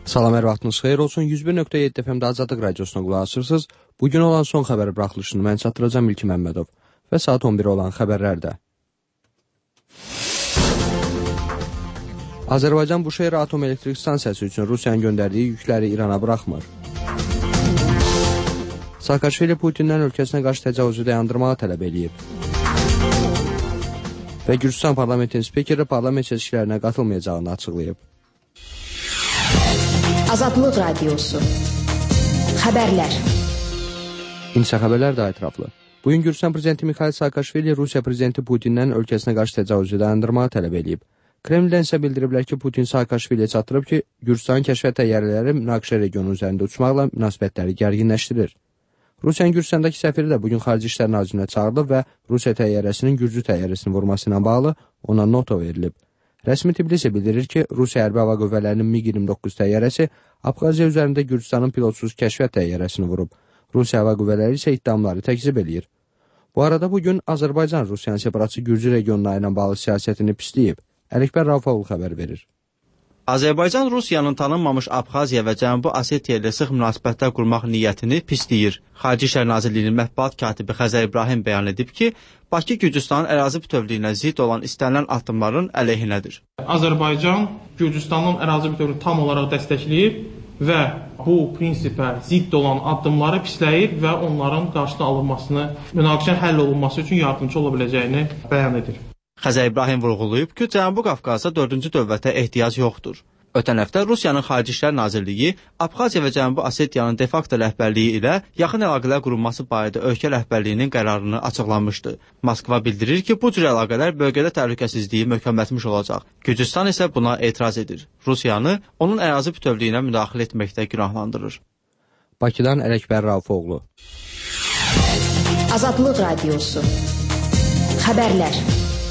Salam, hər vaxtınız xeyir olsun. 101.7 FM-də Azadlıq Radiosuna qulaq asırsınız. Bugün olan son xəbər buraxılışını mən çatdıracağım İlki Məmmədov və saat 11 olan xəbərlərdə. Azərbaycan Buşehir Atom Elektrik Stansiyası üçün Rusiyanın göndərdiyi yükləri İrana buraxmır. Saakashvili Putindən ölkəsinə qarşı təcavüzü dayandırmağı tələb eləyib. Və Gürcistan parlamentinin spikeri parlament seçkilərinə qatılmayacağını açıqlayıb. Azadlıq Radiosu. Xəbərlər. İnsə xəbərlər daha ətraflı. Bugün Gürcistan prezidenti Mikhail Saakashvili Rusiya prezidenti Putindən ölkəsinə qarşı təcavüzü dayandırmağı tələb edib. Kremldən isə bildiriblər ki, Putin Saakashviliyə çatdırıb ki, Gürcistanın kəşfiyyat təyyarələri münaqişə regionu üzərində uçmaqla münasibətləri gərginləşdirir. Rusiyanın Gürcistandakı səfiri də bugün Xarici İşlər Nazirinə çağırılıb və Rusiya təyyarəsinin Gürcü təyyarəsini vurması ilə bağlı ona nota verilib. Rəsmi Tbilisi bildirir ki, Rusiya Hərbi Hava Qüvvələrinin MiG-29 təyyarəsi Abxaziya üzərində Gürcistanın pilotsuz kəşfiyyat təyyarəsini vurub. Rusiya Hava Qüvvələri isə iddiamları təkzib eləyir. Bu arada bugün Azərbaycan Rusiyanın separatçı Gürcü regionuna ilə bağlı siyasətini pisləyib. Ələkbər Rafaul xəbər verir. Azərbaycan Rusiyanın tanınmamış Abxaziya və Cənubi Osetiya ilə sıx münasibətlər qurmaq niyyətini pisləyir. Xarici İşlər Nazirliyinin mətbuat katibi Xəzər İbrahim bəyan edib ki, Bakı Gürcüstanın ərazi bütövlüyünə zidd olan istənilən addımların əleyhinədir. Azərbaycan Gürcüstanın ərazi bütövlüyünü tam olaraq dəstəkləyir və bu prinsipə zidd olan addımları pisləyir və onların qarşısına alınmasını, münaqişənin həll olunması üçün yardımcı ola biləcəyini bəyan edir. Xəzər İbrahim vurğulayıb ki, Cənubi Qafqazda 4-cü dövlətə ehtiyac yoxdur. Ötən həftə Rusiyanın Xarici İşlər Nazirliyi Abxaziya və Cənubi Osetiyanın de facto rəhbərliyi ilə yaxın əlaqələr qurulması barədə ölkə rəhbərliyinin qərarını açıqlamışdı. Moskva bildirir ki, bu cür əlaqələr bölgədə təhlükəsizliyi möhkəmlətmiş olacaq. Gürcüstan isə buna etiraz edir. Rusiyanı onun ərazi bütövlüyünə müdaxilə etməkdə günahlandırır. Bakıdan Ələkbər Rafaoğlu. Azadlıq Radiosu. Xəbərlər.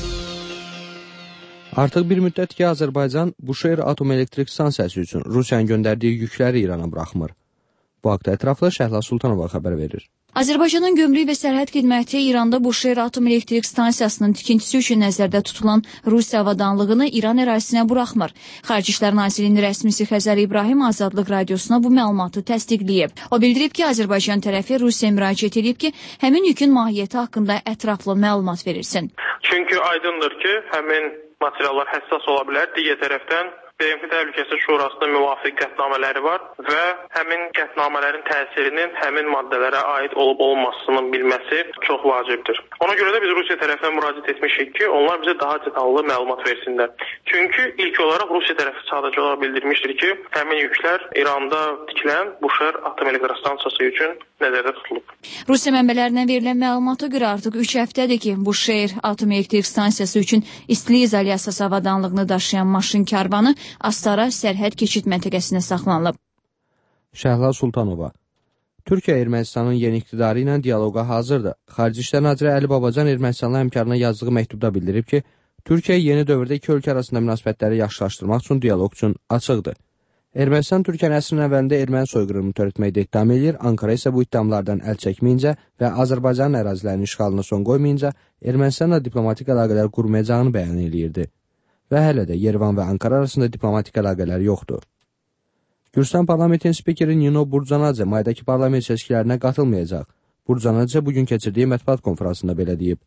Artıq bir müddət ki, Azərbaycan Buşehir Atom Elektrik Stansiyası üçün Rusiyanın göndərdiyi yükləri İrana buraxmır. Bu haqda ətraflı Şəhla Sultanova xəbər verir. Azərbaycanın Gömrük və Sərhəd Xidməti İranda Buşehir Atom Elektrik Stansiyasının tikintisi üçün nəzərdə tutulan Rusiya avadanlığını İran ərazisinə buraxmır. Xarici İşlər Nazirliyinin rəsmisi Xəzər İbrahim Azadlıq Radiosuna bu məlumatı təsdiqləyib. O bildirib ki, Azərbaycan tərəfi Rusiyaya müraciət edib ki, həmin yükün mahiyyəti haqqında ətraflı məlumat verilsin. Çünki aydındır ki, həmin materiallar həssas ola bilər. Digər tərəfdən BMT Təhlükəsizlik Şurasının müvafiq qətnamələri var və həmin qətnamələrin təsirinin həmin maddələrə aid olub-olunmasının bilməsi çox vacibdir. Ona görə də biz Rusiya tərəfinə müraciət etmişik ki, onlar bizə daha detallı məlumat versinlər. Çünki ilk olaraq Rusiya tərəfi sadəcə olaraq bildirmişdir ki, həmin yüklər İranda tikilən Buşehir Atom Elektrik Stansiyası üçün nəzərdə tutulub. Rusiya mənbələrindən verilən məlumata görə artıq 3 həftədir ki, Buşehir Atom Elektrik Stansiyası üçün istilik izolyasiyası avadanlığını daşıyan maşın karvanı Astara sərhəd keçid məntəqəsində saxlanılıb. Şəhla Sultanova. Türkiyə Ermənistanın yeni iqtidarı ilə dialoqa hazırdır. Xarici İşlər Naziri Əli Babacan Ermənistanlı həmkarına yazdığı məktubda bildirib ki, Türkiyə yeni dövrdə iki ölkə arasında münasibətləri yaxşılaşdırmaq üçün dialoq üçün açıqdır. Ermənistan Türkiyənin əsrin əvvəlində erməni soyqırımını törətməkdə ittiham edir, Ankara isə bu ittihamlardan əl çəkməyincə və Azərbaycanın ərazilərinin işğalına son qoymayınca Ermənistanla diplomatik əlaqələr qurmayacağını bəyan edirdi. Və hələ də Yerevan və Ankara arasında diplomatik əlaqələr yoxdur. Gürcistan parlamentinin spikeri Nino Burcanadze maydakı parlament seçkilərinə qatılmayacaq. Burcanadze bugün keçirdiyi mətbuat konferansında belə deyib.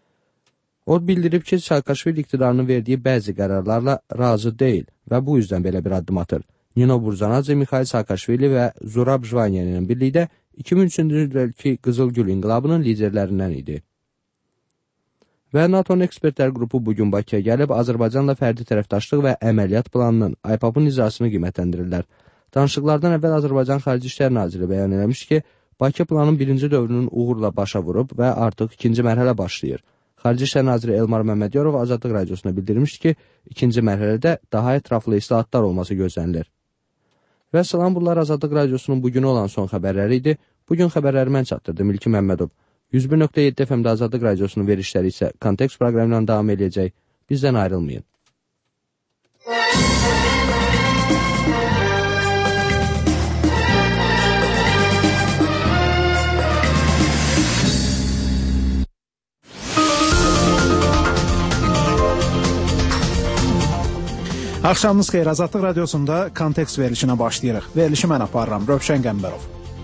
O bildirib ki, Saakashvili iqtidarının verdiyi bəzi qərarlarla razı deyil və bu yüzdən belə bir addım atır. Nino Burcanadze Mikhail Saakashvili və Zurab Jvanyan ilə birlikdə 2003-cü ilki Qızıl Gül İnqilabının liderlərindən idi. Və NATO'nun ekspertlər qrupu bugün Bakıya gəlib, Azərbaycanla fərdi tərəfdaşlıq və əməliyyat planının, IPAP-ın icrasını qiymətləndirirlər. Danışıqlardan əvvəl Azərbaycan Xarici İşlər Naziri bəyan eləmiş ki, Bakı planın birinci dövrünün uğurla başa vurub və artıq ikinci mərhələ başlayır. Xarici İşlər Naziri Elmar Məmmədyorov Azadlıq Radiosuna bildirmiş ki, ikinci mərhələdə daha ətraflı islahatlar olması gözlənilir. Və salam, bunlar Azadlıq Radiosunun bugün olan son xəbərləri idi. Bugün xəbərləri mən çatdırdım İlki Məmmədov. 101.7 FM-də Azadlıq Radiosunun verişləri isə Kontekst proqramı ilə davam edəcək. Bizdən ayrılmayın. Axşamınız xeyir, Azadlıq Radiosunda kontekst verilişinə başlayırıq. Verilişi mən aparıram, Rövşən Qəmbərov.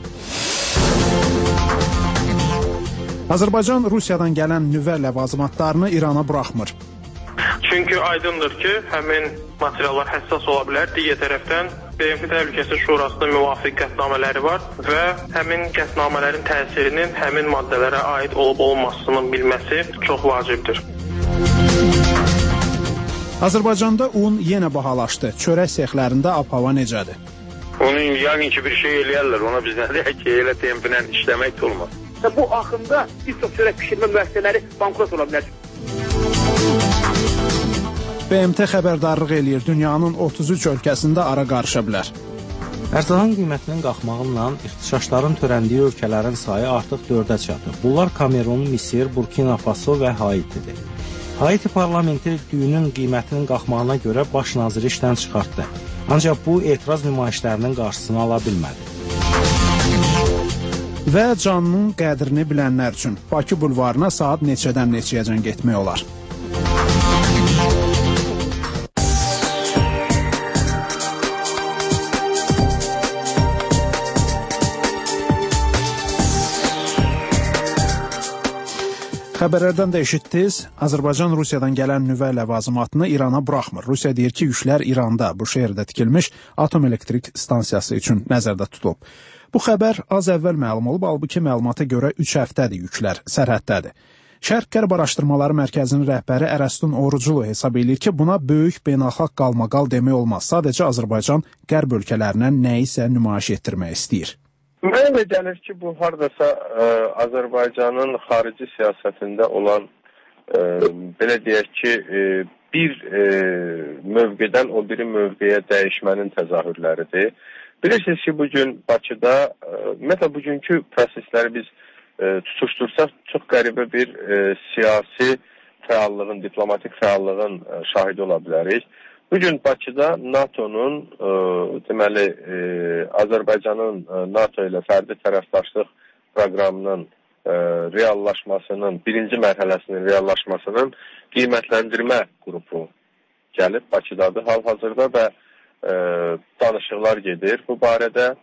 Azərbaycan Rusiyadan gələn nüvə ləvazimatlarını İrana buraxmır. Çünki aydındır ki, həmin materiallar həssas ola bilər. Digər tərəfdən BMT Təhlükəsizlik Şurasının müvafiq qətnamələri var və həmin qətnamələrin təsirinin həmin maddələrə aid olub-olunmasının bilməsi çox vacibdir. Azərbaycanda un yenə bahalaşdı. Çörək sexlərində ab-hava necədir? Onun yəqin ki bir şey eləyərlər. Ona biz nə deyək ki, elə templə işləmək də olmaz. Bu axında bir çox çörək pişirmə müəssisələri bankrot ola bilər. BMT xəbərdarlıq eləyir, dünyanın 33 ölkəsində ara qarışa bilər. Ərzağın qiymətinin qalxmağıyla ixtişaşların törəndiyi ölkələrin sayı artıq 4-ə çatıb. Bunlar Kamerun, Misir, Burkina Faso və Haitidir. Haiti parlamenti düyünün qiymətinin qalxmağına görə baş naziri işdən çıxartdı. Ancaq bu etiraz nümayişlərinin qarşısını ala bilmədi. Və canının qədrini bilənlər üçün Bakı bulvarına saat neçədən neçəyəcən getmək olar? Xəbərlərdən də eşitdiniz, Azərbaycan Rusiyadan gələn nüvə ləvazimatını İrana buraxmır. Rusiya deyir ki, yüklər İranda, bu şəhərdə tikilmiş atom elektrik stansiyası üçün nəzərdə tutulub. Bu xəbər az əvvəl məlum olub, halbuki məlumata görə 3 həftədir yüklər sərhəddədir. Şərq-Qərb Araşdırmaları Mərkəzinin rəhbəri Ərəstun Oruclu hesab edir ki, buna böyük beynəlxalq qalmaqal demək olmaz. Sadəcə Azərbaycan Qərb ölkələrinə nəyisə nümayiş etdirmək istəyir. Mənə elə gəlir ki, bu haradasa Azərbaycanın xarici siyasətində olan, belə deyək ki, bir mövqedən o biri mövqeyə dəyişmənin təzahürləridir. Bilirsiniz ki, bugün Bakıda, ümumiyyətlə bugünkü prosesləri biz tutuşdursaq, çox qəribə bir siyasi fəallığın, diplomatik fəallığın şahidi ola bilərik. Bugün Bakıda NATO'nun, deməli, Azərbaycanın NATO ilə fərdi tərəfdaşlıq proqramının reallaşmasının, birinci mərhələsinin reallaşmasının qiymətləndirmə qrupu gəlib Bakıdadır hal-hazırda və danışıqlar gedir bu barədə.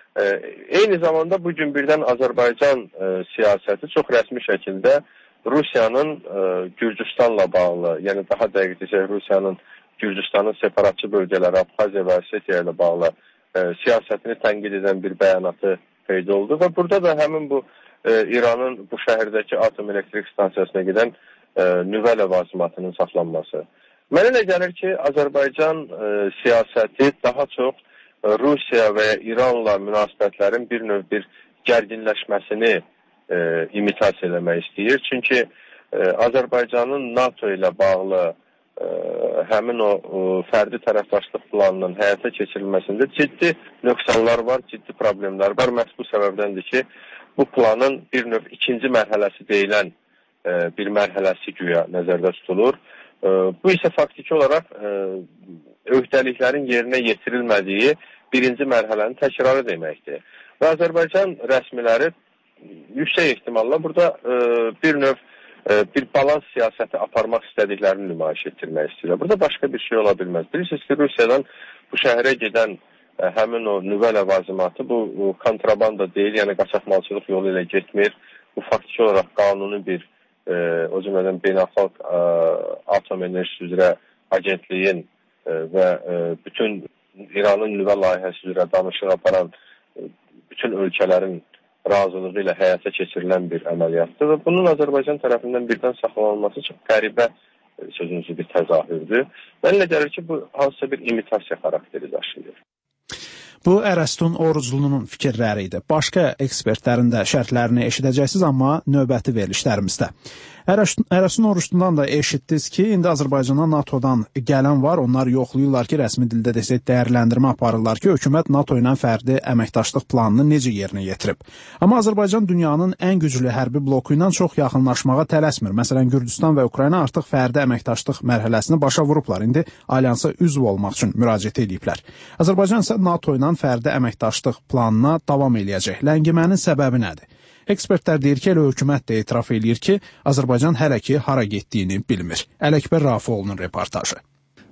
Eyni zamanda bugün birdən Azərbaycan siyasəti çox rəsmi şəkildə Rusiyanın Gürcüstanla bağlı, yəni daha dəqiq desək Rusiyanın Gürcüstanın separatçı bölgələri Abxaziya və Osetiya ilə bağlı siyasətini tənqid edən bir bəyanatı peyda oldu və burada da həmin bu İranın bu şəhərdəki atom elektrik stansiyasına gedən nüvə ləvazimatının saxlanması. Mənə elə gəlir ki, Azərbaycan siyasəti daha çox Rusiya və ya İranla münasibətlərin bir növ bir gərginləşməsini imitasiya eləmək istəyir. Çünki Azərbaycanın NATO ilə bağlı həmin o fərdi tərəfdaşlıq planının həyata keçirilməsində ciddi nöqsanlar var, ciddi problemlər var. Məhz bu səbəbdəndir ki, bu planın bir növ ikinci mərhələsi deyilən bir mərhələsi güya nəzərdə tutulur. Bu isə faktiki olaraq öhdəliklərin yerinə yetirilmədiyi birinci mərhələnin təkrarı deməkdir. Və Azərbaycan rəsmiləri yüksək ehtimalla burada bir növ bir balans siyasəti aparmaq istədiklərini nümayiş etdirmək istəyirlər. Burada başqa bir şey ola bilməz. Bilirsiniz ki, Rusiyadan bu şəhərə gedən həmin o nüvə ləvazimatı bu kontrabanda deyil, yəni qaçaqmalçılıq yolu ilə getmir. Bu faktiki olaraq qanuni bir, o cümlədən beynəlxalq atom enerjisi üzrə agentliyin və bütün İranın nüvə layihəsi üzrə danışıq aparan bütün ölkələrin razılığı ilə həyata keçirilən bir əməliyyatdır və bunun Azərbaycan tərəfindən birdən saxlanılması çox qəribə sözünüzü bir təzahürdür. Mənə elə gəlir ki, bu hansısa bir imitasiya xarakteri daşıyır. Bu Ərəstun Oruclunun fikirləri idi. Başqa ekspertlərin də şərhlərini eşidəcəksiniz, amma növbəti verilişlərimizdə. Ərəstun Oruclundan da eşitdiniz ki, indi Azərbaycana NATO'dan gələn var. Onlar yoxlayırlar ki, rəsmi dildə desək dəyərləndirmə aparırlar ki, hökumət NATO ilə fərdi əməkdaşlıq planını necə yerinə yetirib. Amma Azərbaycan dünyanın ən güclü hərbi bloku ilə çox yaxınlaşmağa tələsmir. Məsələn, Gürcüstan və Ukrayna artıq fərdi əməkdaşlıq mərhələsini başa vurublar. İndi alyansa üzv olmaq üçün müraciət ediblər. Azərbaycan isə NATO ilə fərdi əməkdaşlıq planına davam eləyəcək. Ləngimənin səbəbi nədir? Ekspertlər deyir ki, elə hökumət də etiraf eləyir ki, Azərbaycan hələ ki hara getdiyini bilmir. Ələkbər Rafiqoğlu'nun reportajı.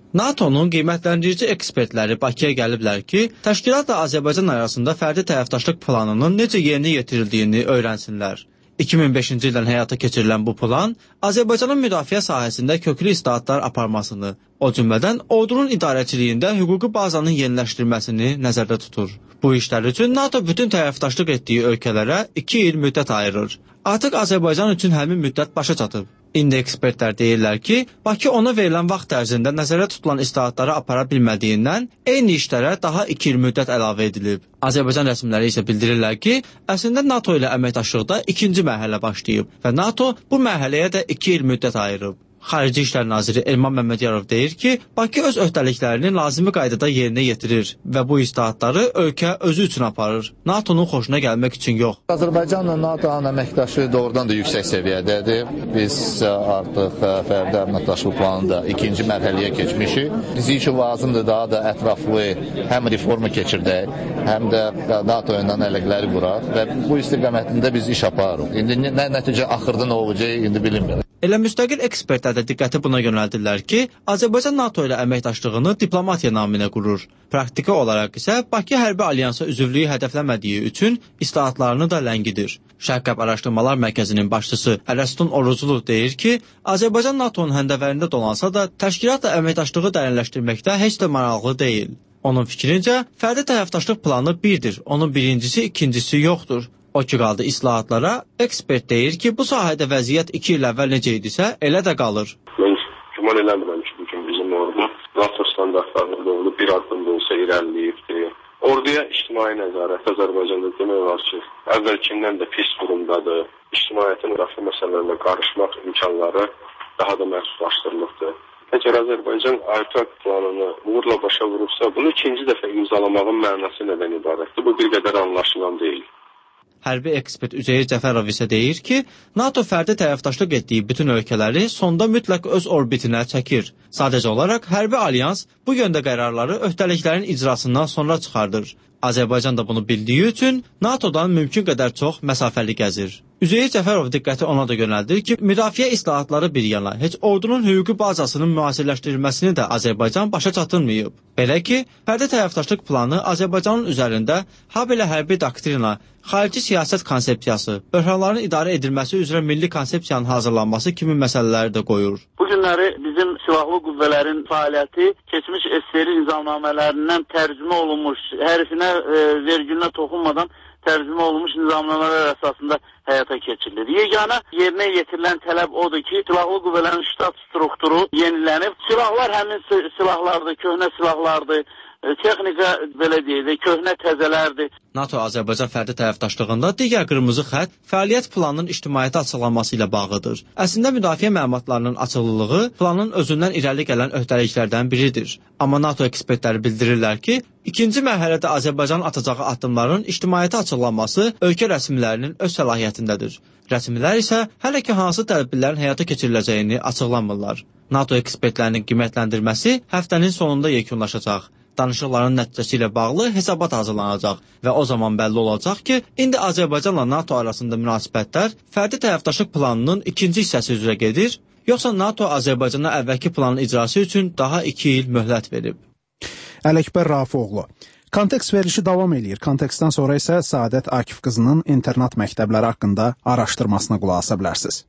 NATO-nun qiymətləndirici ekspertləri Bakıya gəliblər ki, təşkilatla Azərbaycan arasında fərdi tərəfdaşlıq planının necə yerinə yetirildiyini öyrənsinlər. 2005-ci ildən həyata keçirilən bu plan Azərbaycanın müdafiə sahəsində köklü islahatlar aparmasını, o cümlədən ordunun idarəçiliyində hüquqi bazanın yeniləşdirilməsini nəzərdə tutur. Bu işlər üçün NATO bütün tərəfdaşlıq etdiyi ölkələrə 2 il müddət ayırır. Artıq Azərbaycan üçün həmin müddət başa çatıb. İndi ekspertlər deyirlər ki, Bakı ona verilən vaxt ərzində nəzərdə tutulan islahatları apara bilmədiyindən eyni işlərə daha 2 il müddət əlavə edilib. Azərbaycan rəsmiləri isə bildirirlər ki, əslində NATO ilə əməkdaşlıqda ikinci mərhələ başlayıb və NATO bu mərhələyə də 2 il müddət ayırıb. Xarici İşlər naziri Elman Məmmədiyarov deyir ki, Bakı öz öhdəliklərini lazımi qaydada yerinə yetirir və bu islahatları ölkə özü üçün aparır. NATO-nun xoşuna gəlmək üçün yox. Azərbaycanla NATO-nun əməkdaşı doğrudan da yüksək səviyyədədir. Biz artıq fərdi əməkdaşlıq planında ikinci mərhələyə keçmişik. Bizim üçün lazımdır daha da ətraflı həm reforma keçirdək, həm də NATO ilə əlaqələri quraq və bu istiqamətində biz iş aparırıq. İndi nə nəticə axırda nə olacaq indi bilinmir. Elə müstəqil ekspertlər də diqqəti buna yönəldirlər ki, Azərbaycan NATO ilə əməkdaşlığını diplomatiya naminə qurur. Praktiki olaraq isə Bakı hərbi alyansa üzvlüyü hədəfləmədiyi üçün islahatlarını da ləngidir. Şərq Araşdırmalar Mərkəzinin başçısı Ərəstun Oruclu deyir ki, Azərbaycan NATO-nun həndəvərində dolansa da təşkilatla əməkdaşlığı dərinləşdirməkdə heç də maraqlı deyil. Onun fikrincə, fərdi tərəfdaşlıq planı birdir, onun birincisi, ikincisi yoxdur. O ki qaldı islahatlara, ekspert deyir ki, bu sahədə vəziyyət 2 il əvvəl necə idisə, elə də qalır. Mən güman eləmirəm ki, bugün bizim ordu NATO standartlarına doğru bir addım da olsa irəliləyibdir. Orduya ictimai nəzarət Azərbaycanda demək olar ki, əvvəlkindən də pis durumdadır. İctimaiyyətin müdafiə məsələlərlə qarışmaq imkanları daha da məhdudlaşdırılıbdır. Əgər Azərbaycan AYPAQ planını uğurla başa vurursa, bunu ikinci dəfə imzalamağın mənası nədən ibarətdir? Bu bir qədər anlaşılan deyil. Hərbi ekspert Üzeyir Cəfərov isə deyir ki, NATO fərdi tərəfdaşlıq etdiyi bütün ölkələri sonda mütləq öz orbitinə çəkir. Sadəcə olaraq hərbi alyans bu yöndə qərarları öhdəliklərin icrasından sonra çıxardır. Azərbaycan da bunu bildiyi üçün NATO-dan mümkün qədər çox məsafəli gəzir. Üzeyir Cəfərov diqqəti ona da yönəldir ki, müdafiə islahatları bir yana, heç ordunun hüquqi bazasının müasirləşdirilməsini də Azərbaycan başa çatdırmayıb. Belə ki, fərdi tərəfdaşlıq planı Azərbaycanın üzərində habelə hərbi doktrina, xarici siyasət konsepsiyası, böhranların idarə edilməsi üzrə milli konsepsiyanın hazırlanması kimi məsələləri də qoyur. Bu günləri bizim silahlı qüvvələrin fəaliyyəti keçmiş SSR nizamnamələrindən tərcümə olunmuş, hərfinə, vergülünə toxunmadan tərcümə olunmuş nizamnamələr əsasında həyata keçirilir. Yeganə yerinə yetirilən tələb odur ki, silahlı qüvvələrin ştat strukturu yenilənib. Silahlar həmin silahlardır, köhnə silahlardır, texnika belə deyək, köhnə təzələrdir. NATO Azərbaycan fərdi tərəfdaşlığında digər qırmızı xətt fəaliyyət planının ictimaiyyətə açıqlanması ilə bağlıdır. Əslində müdafiə məlumatlarının açıqlılığı planın özündən irəli gələn öhdəliklərdən biridir. Amma NATO ekspertləri bildirirlər ki, ikinci mərhələdə Azərbaycanın atacağı addımların ictimaiyyətə açıqlanması ölkə rəsmilərinin öz səlahiyyətindədir. Rəsmilər isə hələ ki hansı tədbirlərin həyata keçiriləcəyini açıqlamırlar. NATO ekspertlərinin qiymətləndirməsi həftənin sonunda yekunlaşacaq. Danışıqların nəticəsi ilə bağlı hesabat hazırlanacaq və o zaman bəlli olacaq ki, indi Azərbaycanla NATO arasında münasibətlər fərdi tərəfdaşlıq planının ikinci hissəsi üzrə gedir, yoxsa NATO Azərbaycana əvvəlki planın icrası üçün daha 2 il möhlət verib. Ələkbər Rafifoğlu. Kontekst verilişi davam edir. Kontekstdən sonra isə Səadət Akif qızının internat məktəbləri haqqında araşdırmasına qulaq asa bilərsiniz.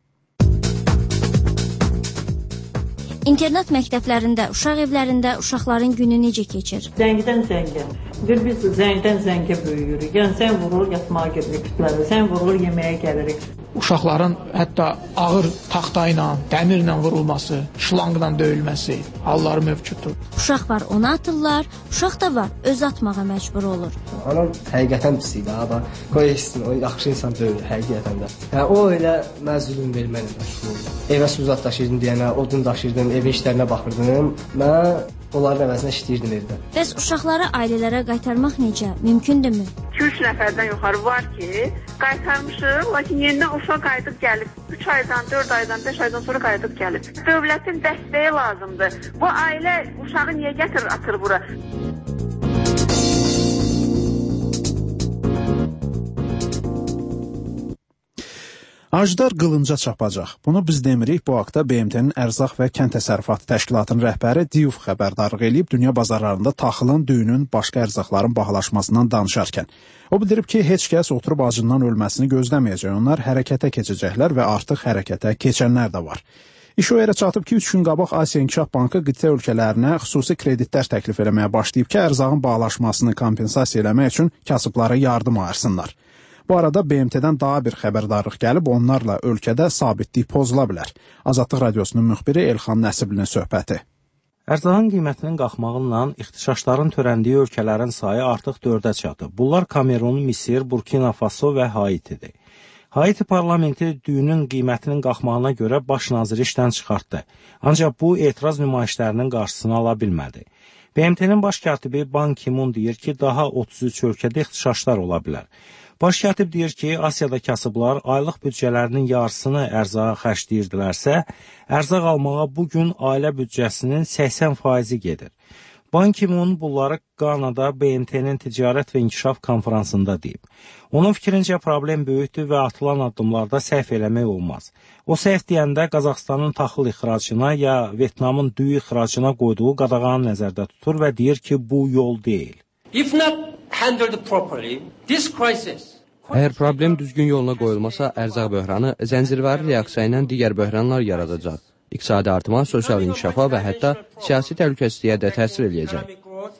İnternat məktəblərində, uşaq evlərində uşaqların günü necə keçir? Zəngdən zəngə. Biz zəngdən zəngə böyüyürük. Yəni sən vurur yatmağa gedirik kütləvi, sən vurur yeməyə gəlirik. Uşaqların hətta ağır taxta ilə, dəmirlə vurulması, şlanqla döyülməsi halları mövcuddur. Uşaq var, onu atırlar, uşaq da var, öz atmağa məcbur olur. Anam həqiqətən pis idi, ama qoy etsin, o yaxşı insan döyülür həqiqətən də. Yəni, o elə məzulun verməklə məşğul oldu. Evə suzat daşıyırdım deyənə, odun daşıyırdım, evin işlərinə baxırdım. Mən onların əvəzinə işləyirdim evdə. Bəs uşaqları ailələrə qaytarmaq necə? Mümkündürmü? 2-3 nəfərdən yuxarı var ki, qaytarmışıq, lakin yenidən uşaq qayıdıb gəlib. 3 aydan, 4 aydan, 5 aydan sonra qayıdıb gəlib. Dövlətin dəstəyi lazımdır. Bu ailə uşağı niyə gətirir, atır bura? Ajdar qılınca çapacaq. Bunu biz demirik, bu haqda BMT-nin Ərzaq və Kənd Təsərrüfatı Təşkilatının rəhbəri Diouf xəbərdarlıq eləyib dünya bazarlarında taxılın, düyünün, başqa ərzaqların bahalaşmasından danışarkən. O bildirib ki, heç kəs oturub acından ölməsini gözləməyəcək. Onlar hərəkətə keçəcəklər və artıq hərəkətə keçənlər də var. İş o yerə çatıb ki, 3 gün qabaq Asiya İnkişaf Bankı qitə ölkələrinə xüsusi kreditlər təklif eləməyə başlayıb ki, ərzağın bahalaşmasını kompensasiya eləmək üçün kasıblara yardım ayırsınlar. Bu arada BMT-dən daha bir xəbərdarlıq gəlib, onlarla ölkədə sabitlik pozula bilər. Azadlıq Radiosunun müxbiri Elxan Nəsiblinin söhbəti. Ərzağın qiymətinin qalxmağıyla ixtişaşların törəndiyi ölkələrin sayı artıq 4-ə çatıb. Bunlar Kamerun, Misir, Burkina Faso və Haitidir. Haiti parlamenti düyünün qiymətinin qalxmağına görə baş naziri işdən çıxartdı. Ancaq bu etiraz nümayişlərinin qarşısını ala bilmədi. BMT-nin baş katibi Ban Ki-moon deyir ki, daha 33 ölkədə ixtişaşlar ola bilər. Baş katib deyir ki, Asiyada kasıblar aylıq büdcələrinin yarısını ərzağa xərcləyirdilərsə, ərzaq almağa bugün ailə büdcəsinin 80% gedir. Ban Ki-moon bunları Qanada BMT-nin Ticarət və İnkişaf konferansında deyib. Onun fikrincə problem böyükdür və atılan addımlarda səhv eləmək olmaz. O səhv deyəndə Qazaxıstanın taxıl ixracına ya Vyetnamın düyü ixracına qoyduğu qadağanı nəzərdə tutur və deyir ki, bu yol deyil. If not handled properly, this crisis. Əgər problem düzgün yoluna qoyulmasa, ərzaq böhranı zəncirvari reaksiya ilə digər böhranlar yaradacaq. İqtisadi artıma, sosial inkişafa və hətta siyasi təhlükəsizliyə də təsir eləyəcək.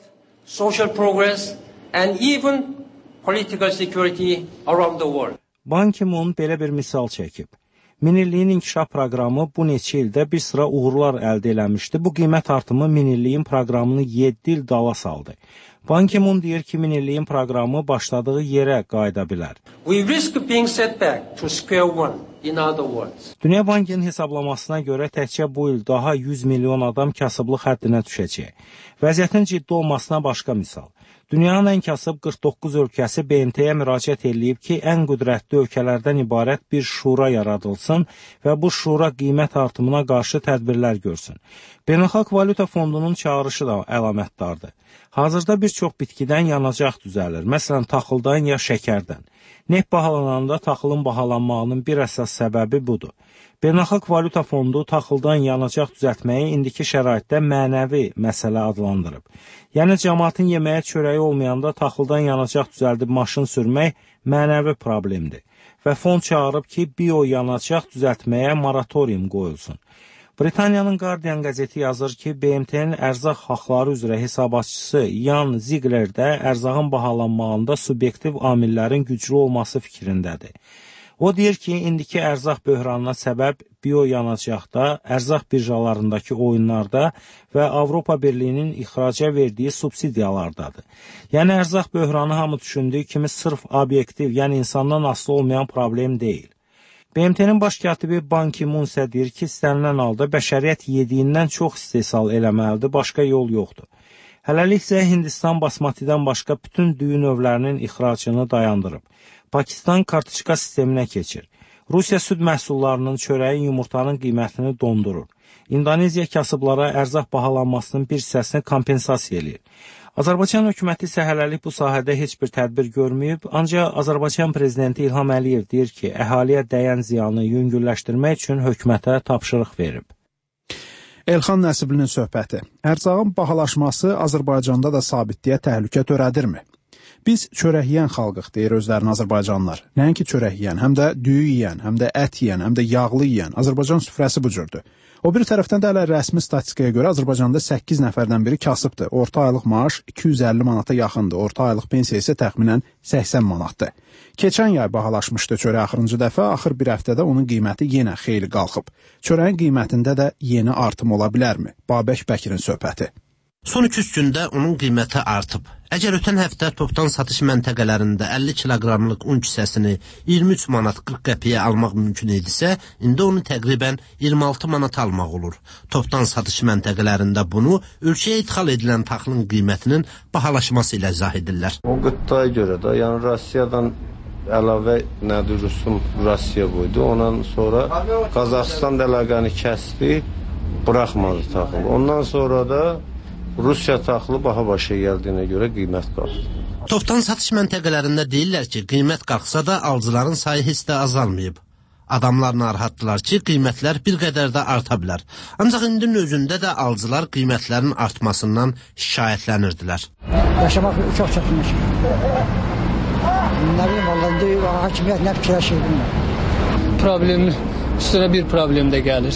Social progress and even political security around the world. Ban Ki-moon belə bir misal çəkib. Minilliyin inkişaf proqramı bu neçə ildə bir sıra uğurlar əldə eləmişdi. Bu qiymət artımı minilliyin proqramını 7 il dala saldı. Ban Ki-moon deyir ki, minilliyin proqramı başladığı yerə qayıda bilər. We risk being set back to square one, in other words. Dünya Bankının hesablamasına görə təkcə bu il daha 100 milyon adam kasıblıq həddinə düşəcək. Vəziyyətin ciddi olmasına başqa misal. Dünyanın ən kasıb 49 ölkəsi BMT-yə müraciət edib ki, ən qüdrətli ölkələrdən ibarət bir şura yaradılsın və bu şura qiymət artımına qarşı tədbirlər görsün. Beynəlxalq Valyuta Fondunun çağırışı da əlamətdardır. Hazırda bir çox bitkidən yanacaq düzəlir, məsələn, taxıldan ya şəkərdən. Neft bahalananda taxılın bahalanmağının bir əsas səbəbi budur. Beynəlxalq Valyuta Fondu taxıldan yanacaq düzəltməyi indiki şəraitdə mənəvi məsələ adlandırıb. Yəni, cəmaatın yeməyə çörəyi olmayanda taxıldan yanacaq düzəldib maşın sürmək mənəvi problemdir. Və fond çağırıb ki, bio yanacaq düzəltməyə moratorium qoyulsun. Britaniyanın Guardian qəzeti yazır ki, BMT-nin ərzaq haqları üzrə hesabatçısı Jan Ziegler də ərzağın bahalanmağında subyektiv amillərin güclü olması fikrindədir. O deyir ki, indiki ərzaq böhranına səbəb bioyanacaqda, ərzaq birjalarındakı oyunlarda və Avropa Birliyinin ixraca verdiyi subsidiyalardadır. Yəni, ərzaq böhranı hamı düşündüyü kimi sırf obyektiv, yəni insandan asılı olmayan problem deyil. BMT-nin baş katibi Ban Ki-moon isə deyir ki, istənilən halda bəşəriyyət yediyindən çox istehsal eləməlidir, başqa yol yoxdur. Hələlik isə Hindistan basmatidən başqa bütün düyü növlərinin ixracını dayandırıb. Pakistan kartışka sisteminə keçir. Rusiya süd məhsullarının, çörəyin, yumurtanın qiymətini dondurur. İndoneziya kasıblara ərzaq bahalanmasının bir hissəsini kompensasiya eləyir. Azərbaycan hökuməti isə hələlik bu sahədə heç bir tədbir görməyib, ancaq Azərbaycan prezidenti İlham Əliyev deyir ki, əhaliyə dəyən ziyanı yüngülləşdirmək üçün hökumətə tapşırıq verib. Elxan Nəsiblinin söhbəti. Ərzağın bahalaşması Azərbaycanda da sabitliyə təhlükə törədirmi? Biz çörək yeyən xalqıq, deyir özlərini Azərbaycanlılar. Nəinki çörək yeyən, həm də düyü yeyən, həm də ət yeyən, həm də yağlı yeyən. Azərbaycan süfrəsi bu cürdür. O bir tərəfdən də hələ rəsmi statistikaya görə Azərbaycanda 8 nəfərdən biri kasıbdır. Orta aylıq maaş 250 manata yaxındır. Orta aylıq pensiya isə təxminən 80 manatdır. Keçən yay bahalaşmışdı çörək axırıncı dəfə, axır bir həftədə onun qiyməti yenə xeyli qalxıb. Çörəyin qiymətində də yeni artım ola bilərmi? Babək Bəkirin söhbəti. Son 2-3 gündə onun qiyməti artıb. Əgər ötən həftə topdan satış məntəqələrində 50 kiloqramlıq un kisəsini 23 manat 40 qəpiyə almaq mümkün idisə, indi onu təqribən 26 manat almaq olur. Topdan satış məntəqələrində bunu ölkəyə idxal edilən taxılın qiymətinin bahalaşması ilə izah edirlər. O qıtaya görə də, yəni Rusiyadan əlavə nədir rüsum Rusiya qoydu. Ondan sonra Qazaxıstan da əlaqəni kəsdi, buraxmadı taxılı. Ondan sonra da Rusiya taxılı baha başa gəldiyinə görə qiymət qalxdı. Topdan satış məntəqələrində deyirlər ki, qiymət qalxsa da alıcıların sayı heç də azalmayıb. Adamlar narahatdılar ki, qiymətlər bir qədər də arta bilər. Ancaq indinin özündə də alıcılar qiymətlərin artmasından şikayətlənirdilər. Yaşamaq çox çətinlik. Nə bilim, vallahi hakimiyyət nə fikirləşir bilmirəm. Problemin üstünə bir problem də gəlir.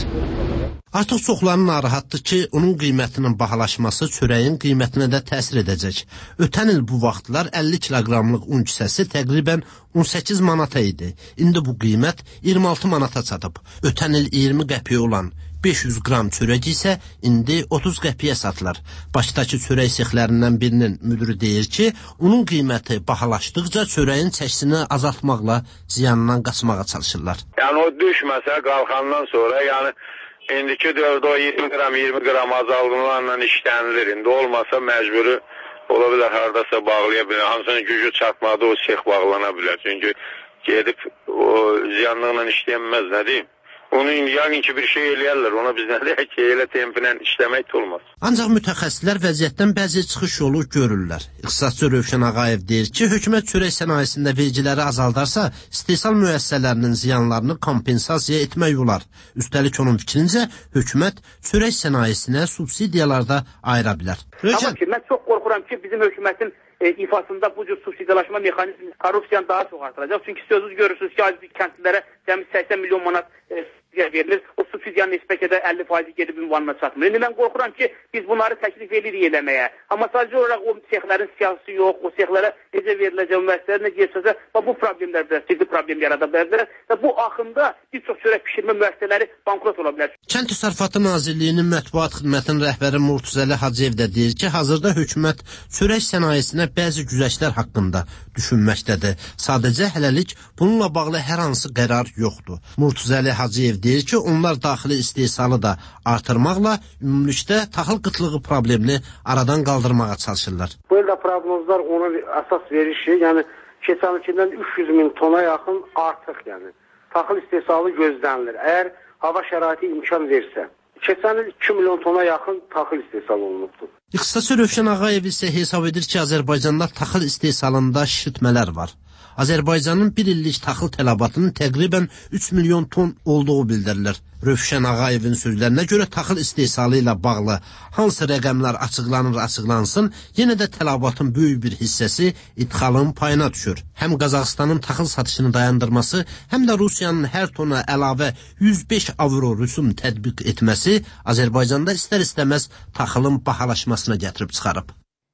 Artıq çoxları narahatdır ki, onun qiymətinin bahalaşması çörəyin qiymətinə də təsir edəcək. Ötən il bu vaxtlar 50 kiloqramlıq un kisəsi təqribən 18 manata idi. İndi bu qiymət 26 manata çatıb. Ötən il 20 qəpiyə olan 500 qram çörək isə indi 30 qəpiyə satılır. Bakıdakı çörək sexlərindən birinin müdürü deyir ki, onun qiyməti bahalaşdıqca çörəyin çəkisini azaltmaqla ziyanından qaçmağa çalışırlar. Yəni o düşməsə qalxandan sonra, yəni İndiki dövrdə o 20 qram azaldımlarla işlənilir. İndi olmasa məcburi ola bilər, haradasa bağlaya bilər. Hansının gücü çatmadı, o sex bağlana bilər. Çünki gedib o ziyanlıqla işləyənməz, nə deyim? Onu yəqin ki, bir şey eləyərlər. Ona biz nə deyək ki, elə templə işləmək də olmaz. Ancaq mütəxəssislər vəziyyətdən bəzi çıxış yolu görürlər. İqtisadçı Rövşən Ağayev deyir ki, hökumət çörək sənayesində vergiləri azaldarsa, istehsal müəssisələrinin ziyanlarını kompensasiya etmək olar. Üstəlik onun fikrincə, hökumət çörək sənayesinə subsidiyalar da ayıra bilər. Amma ki, mən çox qorxuram ki, bizim hökumətin ifasında bu cür subsidiyalaşma mexanizmi korrupsiyanı daha çox artıracaq. Çünki sözünüz görürsünüz ki, aziz kəndlilərə cəmi 80 milyon manat subsidiya verilir. O subsidiyanın nisbətdə 50% gedib ünvanına çatmır. İndi mən qorxuram ki, biz bunları təklif edirik eləməyə. Amma sadəcə olaraq o sexlərin siyasi yox, o sexlərə necə veriləcək, müəssisələrə necə geçəcək, bu problemlər də ciddi problem yarada bilər və bu axında bir çox çörək bişirmə müəssisələri bankrot ola bilər. Kənd Təsərrüfatı Nazirliyinin mətbuat xidmətinin rəhbəri Murtuzəli Hacıyev də deyir ki, hazırda hökumət çörək sənayesinə bəzi güzəştlər haqqında düşünməkdədir. Sadəcə hələlik bununla bağlı hər hansı qərar yoxdur. Murtuzəli Hacıyev deyir ki, onlar daxili istehsalı da artırmaqla ümumilikdə taxıl qıtlığı problemini aradan qaldırmağa çalışırlar. Bu ildə proqnozlar ona əsas verir ki, yəni keçən ilkindən 300 min tona yaxın artıq, yəni taxıl istehsalı gözlənilir. Əgər hava şəraiti imkan versə, keçən il 2 milyon tona yaxın taxıl istehsal olunubdur. İqtisadçı Rövşən Ağayev isə hesab edir ki, Azərbaycanda taxıl istehsalında şişirtmələr var. Azərbaycanın bir illik taxıl tələbatının təqribən 3 milyon ton olduğu bildirilir. Rövşən Ağayevin sözlərinə görə taxıl istehsalı ilə bağlı hansı rəqəmlər açıqlansın, yenə də tələbatın böyük bir hissəsi idxalın payına düşür. Həm Qazaxıstanın taxıl satışını dayandırması, həm də Rusiyanın hər tona əlavə 105 avro rüsum tətbiq etməsi Azərbaycanda istər-istəməz taxılın bahalaşmasına gətirib çıxarıb.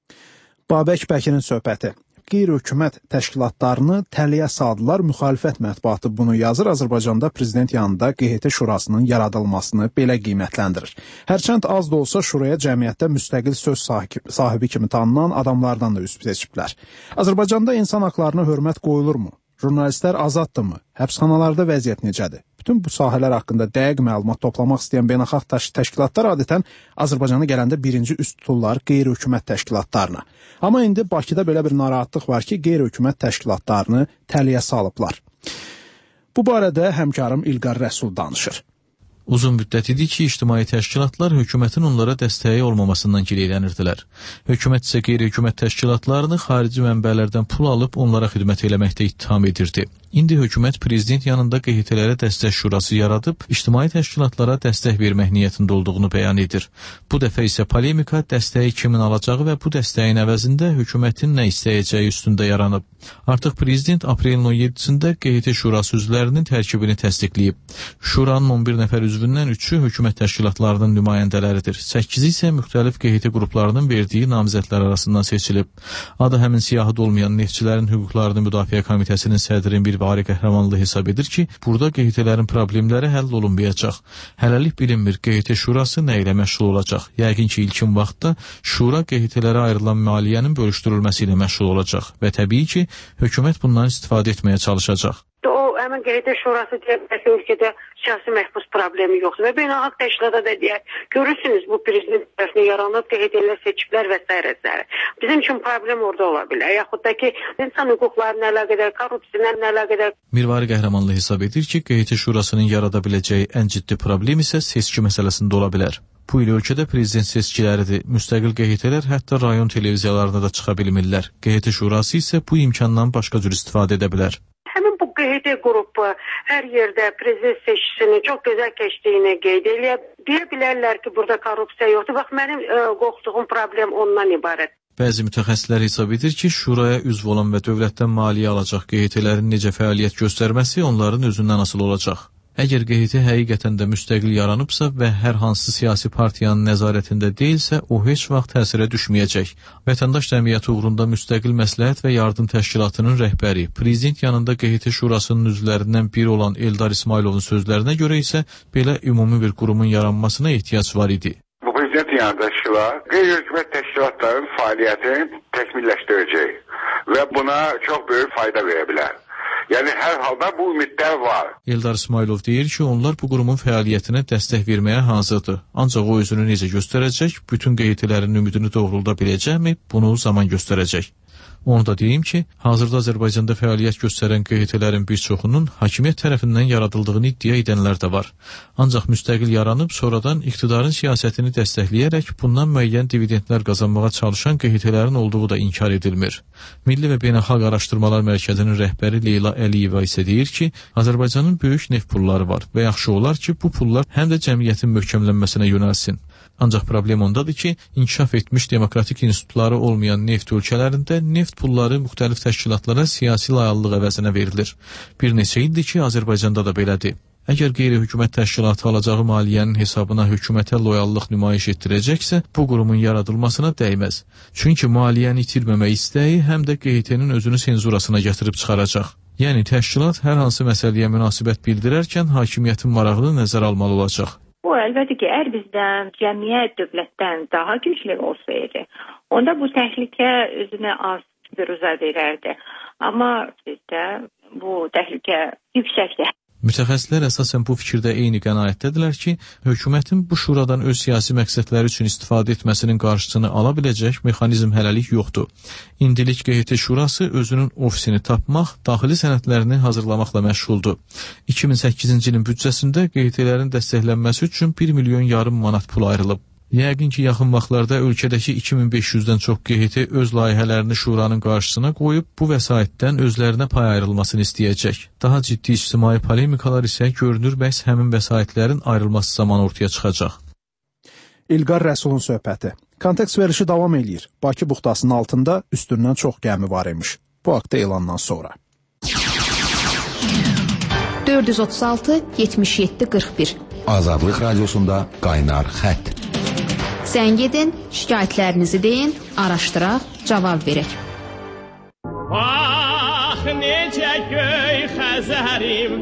Babək Bəkirin söhbəti. Qeyri-hökumət təşkilatlarını təliyə saldılar. Müxalifət mətbuatı bunu yazır. Azərbaycanda prezident yanında QHT şurasının yaradılmasını belə qiymətləndirir. Hərçənd az da olsa şuraya cəmiyyətdə müstəqil söz sahibi kimi tanınan adamlardan da üst seçiblər. Azərbaycanda insan haqlarına hörmət qoyulurmu? Jurnalistlər azaddırmı? Həbsxanalarda vəziyyət necədir? Bütün bu sahələr haqqında dəqiq məlumat toplamaq istəyən beynəlxalq təşkilatlar adətən Azərbaycana gələndə birinci üst tuturlar qeyri-hökumət təşkilatlarına. Amma indi Bakıda belə bir narahatlıq var ki, qeyri-hökumət təşkilatlarını təliyə salıblar. Bu barədə həmkarım İlqar Rəsul danışır. Uzun müddət idi ki, ictimai təşkilatlar hökumətin onlara dəstəyi olmamasından gileylənirdilər. Hökumət isə qeyri-hökumət təşkilatlarını xarici mənbələrdən pul alıb onlara xidmət eləməkdə ittiham edirdi. İndi hökumət prezident yanında QHT-lərə dəstək şurası yaradıb, ictimai təşkilatlara dəstək vermək niyyətində olduğunu bəyan edir. Bu dəfə isə polemika dəstəyi kimin alacağı və bu dəstəyin əvəzində hökumətin nə istəyəcəyi üstündə yaranıb. Artıq prezident aprelin 17-sində QHT şurası üzvlərinin tərkibini təsdiqləyib. Şuranın 11 nəfər üzvündən 3-ü hökumət təşkilatlarının nümayəndələridir. 8-i isə müxtəlif QHT qruplarının verdiyi namizədlər arasından seçilib. Adı həmin siyahıda olmayan neftçilərin hüquqlarını müdafiə komitəsinin sədri Mirvari Qəhrəmanlı hesab edir ki, burada QHT-lərin problemləri həll olunmayacaq. Hələlik bilinmir QHT şurası nə ilə məşğul olacaq. Yəqin ki, ilkin vaxtda şura QHT-lərə ayrılan maliyyənin bölüşdürülməsi ilə məşğul olacaq və təbii ki, hökumət bundan istifadə etməyə çalışacaq. Həmin QHT şurası deyək, ölkədə siyasi məhbus problemi yoxdur və beynəlxalq təşkilata da deyək, görürsünüz bu prezident tərəfindən yaranıb QHT-lər seçiblər və s. Bizim üçün problem orada ola bilər. Yaxud da ki, insan hüquqlarına əlaqədar, korrupsiyayla əlaqədar. Mirvari Qəhrəmanlı hesab edir ki, QHT şurasının yarada biləcəyi ən ciddi problem isə seçki məsələsində ola bilər. Bu il ölkədə prezident seçkiləridir. Müstəqil QHT-lər hətta rayon televiziyalarına da çıxa bilmirlər. QHT şurası isə bu imkandan başqa cür istifadə edə bilər. Həmin bu QHT QT qrupu hər yerdə prezident seçkisinin çox gözəl keçdiyini qeyd edir. Deyə bilərlər ki, burada korrupsiya yoxdur. Bax, mənim qorxduğum problem ondan ibarət. Bəzi mütəxəssislər hesab edir ki, şuraya üzv olan və dövlətdən maliyyə alacaq QT-lərin necə fəaliyyət göstərməsi onların özündən asılı olacaq. Əgər QT həqiqətən də müstəqil yaranıbsa və hər hansı siyasi partiyanın nəzarətində deyilsə, o heç vaxt təsirə düşməyəcək. Vətəndaş cəmiyyəti uğrunda müstəqil məsləhət və yardım təşkilatının rəhbəri, prezident yanında QT şurasının üzvlərindən biri olan Eldar İsmayılovun sözlərinə görə isə belə ümumi bir qurumun yaranmasına ehtiyac var idi. Bu prezident yanındakılar qeyri-hökumət təşkilatların fəaliyyətini təkmilləşdirəcək və buna çox böyük fayda verə bilər. Yəni hər halda bu ümidlər var. Eldar İsmayılov deyir ki, onlar bu qurumun fəaliyyətinə dəstək verməyə hazırdır. Ancaq o özünü necə göstərəcək, bütün QT-lərin ümidini doğrulda biləcəkmi, bunu zaman göstərəcək. Onu da deyim ki, hazırda Azərbaycanda fəaliyyət göstərən QT-lərin bir çoxunun hakimiyyət tərəfindən yaradıldığını iddia edənlər də var. Ancaq müstəqil yaranıb, sonradan iqtidarın siyasətini dəstəkləyərək bundan müəyyən dividendlər qazanmağa çalışan QT-lərin olduğu da inkar edilmir. Milli və Beynəlxalq Araşdırmalar Mərkəzinin rəhbəri Leyla Əliyeva isə deyir ki, Azərbaycanın böyük neft pulları var və yaxşı olar ki, bu pullar həm də cəmiyyətin möhkəmlənməsinə yönəlsin. Ancaq problem ondadır ki, inkişaf etmiş demokratik institutları olmayan neft ölkələrində neft pulları müxtəlif təşkilatlara siyasi layihəllik əvəzinə verilir. Bir neçə ildir ki, Azərbaycanda da belədir. Əgər qeyri-hökumət təşkilatı alacağı maliyyənin hesabına hökumətə loyallıq nümayiş etdirəcəksə, bu qurumun yaradılmasına dəyməz. Çünki maliyyəni itirməmək istəyi həm də QT-nin özünü senzurasına gətirib çıxaracaq. Yəni, təşkilat hər hansı məsələyə münasibət bildirərkən hakimiyyətin marağını nəzərə almalı olacaq. Bu əlbəttə ki, əgər bizdən cəmiyyət dövlətdən daha güclü olsaydı, onda bu təhlükə özünə az büruzə verərdi. Amma bizdə bu təhlükə yüksəkdir. Mütəxəssislər əsasən bu fikirdə eyni qənaətdədirlər ki, hökumətin bu şuradan öz siyasi məqsədləri üçün istifadə etməsinin qarşısını ala biləcək mexanizm hələlik yoxdur. İndilik QT şurası özünün ofisini tapmaq, daxili sənədlərini hazırlamaqla məşğuldur. 2008-ci ilin büdcəsində QT-lərin dəstəklənməsi üçün 1,5 milyon manat pul ayrılıb. Yəqin ki, yaxın vaxtlarda ölkədəki 2500-dən çox QT öz layihələrini şuranın qarşısına qoyub bu vəsaitdən özlərinə pay ayrılmasını istəyəcək. Daha ciddi ictimai polemikalar isə görünür bəs həmin vəsaitlərin ayrılması zamanı ortaya çıxacaq. İlqar Rəsulun söhbəti. Kontekst verişi davam eləyir. Bakı buxtasının altında üstündən çox gəmi var imiş. Bu haqda elandan sonra. 436-77-41 Azadlıq radiosunda qaynar xətt. Zəng edin, şikayətlərinizi deyin, araşdıraq, cavab verək. Ah, necə göy xəzərim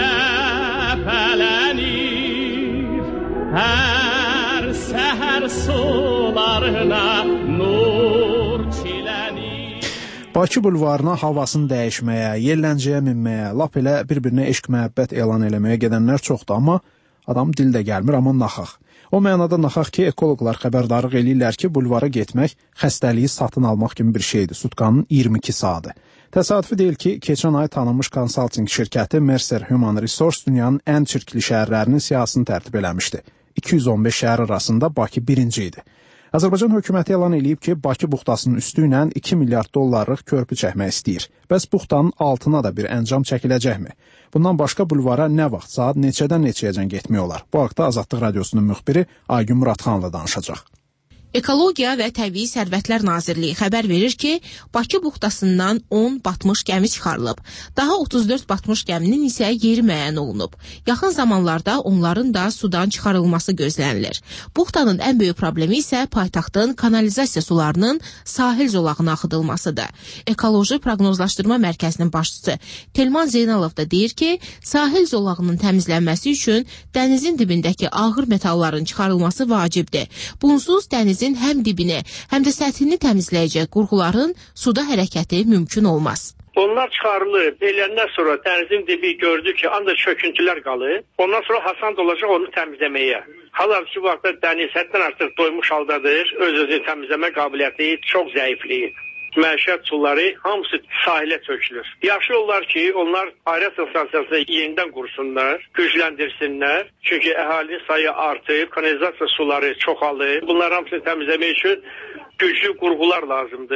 ləpələnir, hər səhər sularına nur çilənir. Bakı bulvarına havasını dəyişməyə, yelləncəyə minməyə, lap elə bir-birinə eşq-məhəbbət elan eləməyə gedənlər çoxdur, amma adam dildə gəlmir, amma naxaq. O mənada naxaq ki, ekoloqlar xəbərdarlıq eləyirlər ki, bulvara getmək xəstəliyi satın almaq kimi bir şeydir. Sutkanın 22 saatı. Təsadüfi deyil ki, keçən ay tanınmış konsalting şirkəti Mercer Human Resource dünyanın ən çirkli şəhərlərinin siyahısını tərtib eləmişdi. 215 şəhər arasında Bakı birinci idi. Azərbaycan hökuməti elan eləyib ki, Bakı buxtasının üstü ilə 2 milyard dollarlıq körpü çəkmək istəyir. Bəs buxtanın altına da bir əncam çəkiləcəkmi? Bundan başqa bulvara nə vaxt, saat neçədən neçəyəcən getmək olar? Bu haqda Azadlıq Radiosunun müxbiri Aygün Muradxanla danışacaq. Ekologiya və Təbii Sərvətlər Nazirliyi xəbər verir ki, Bakı buxtasından 10 batmış gəmi çıxarılıb. Daha 34 batmış gəminin isə yeri müəyyən olunub. Yaxın zamanlarda onların da sudan çıxarılması gözlənilir. Buxtanın ən böyük problemi isə paytaxtın kanalizasiya sularının sahil zolağına axıdılmasıdır. Ekoloji Proqnozlaşdırma Mərkəzinin başçısı Telman Zeynalov da deyir ki, sahil zolağının təmizlənməsi üçün dənizin dibindəki ağır metalların çıxarılması vacibdir. Bunsuz dənizin həm dibini, həm də səthini təmizləyəcək qurğuların suda hərəkəti mümkün olmaz. Onlar çıxarılıb, eləyəndən sonra dənizin dibi gördü ki, ancaq çöküntülər qalıb. Ondan sonra hasand olacaq onu təmizləməyə. Hal-hazırki vaxtda dəniz həddən artıq doymuş haldadır, öz-özünü təmizləmə qabiliyyəti çox zəifləyir. Məişət suları hamısı sahilə tökülür. Yaxşı olar ki, onlar aerasiya stansiyasını yenidən qursunlar, gücləndirsinlər. Çünki əhalinin sayı artıb, kanalizasiya suları çoxalır. Bunlar hamısını təmizləmək üçün güclü qurğular lazımdır.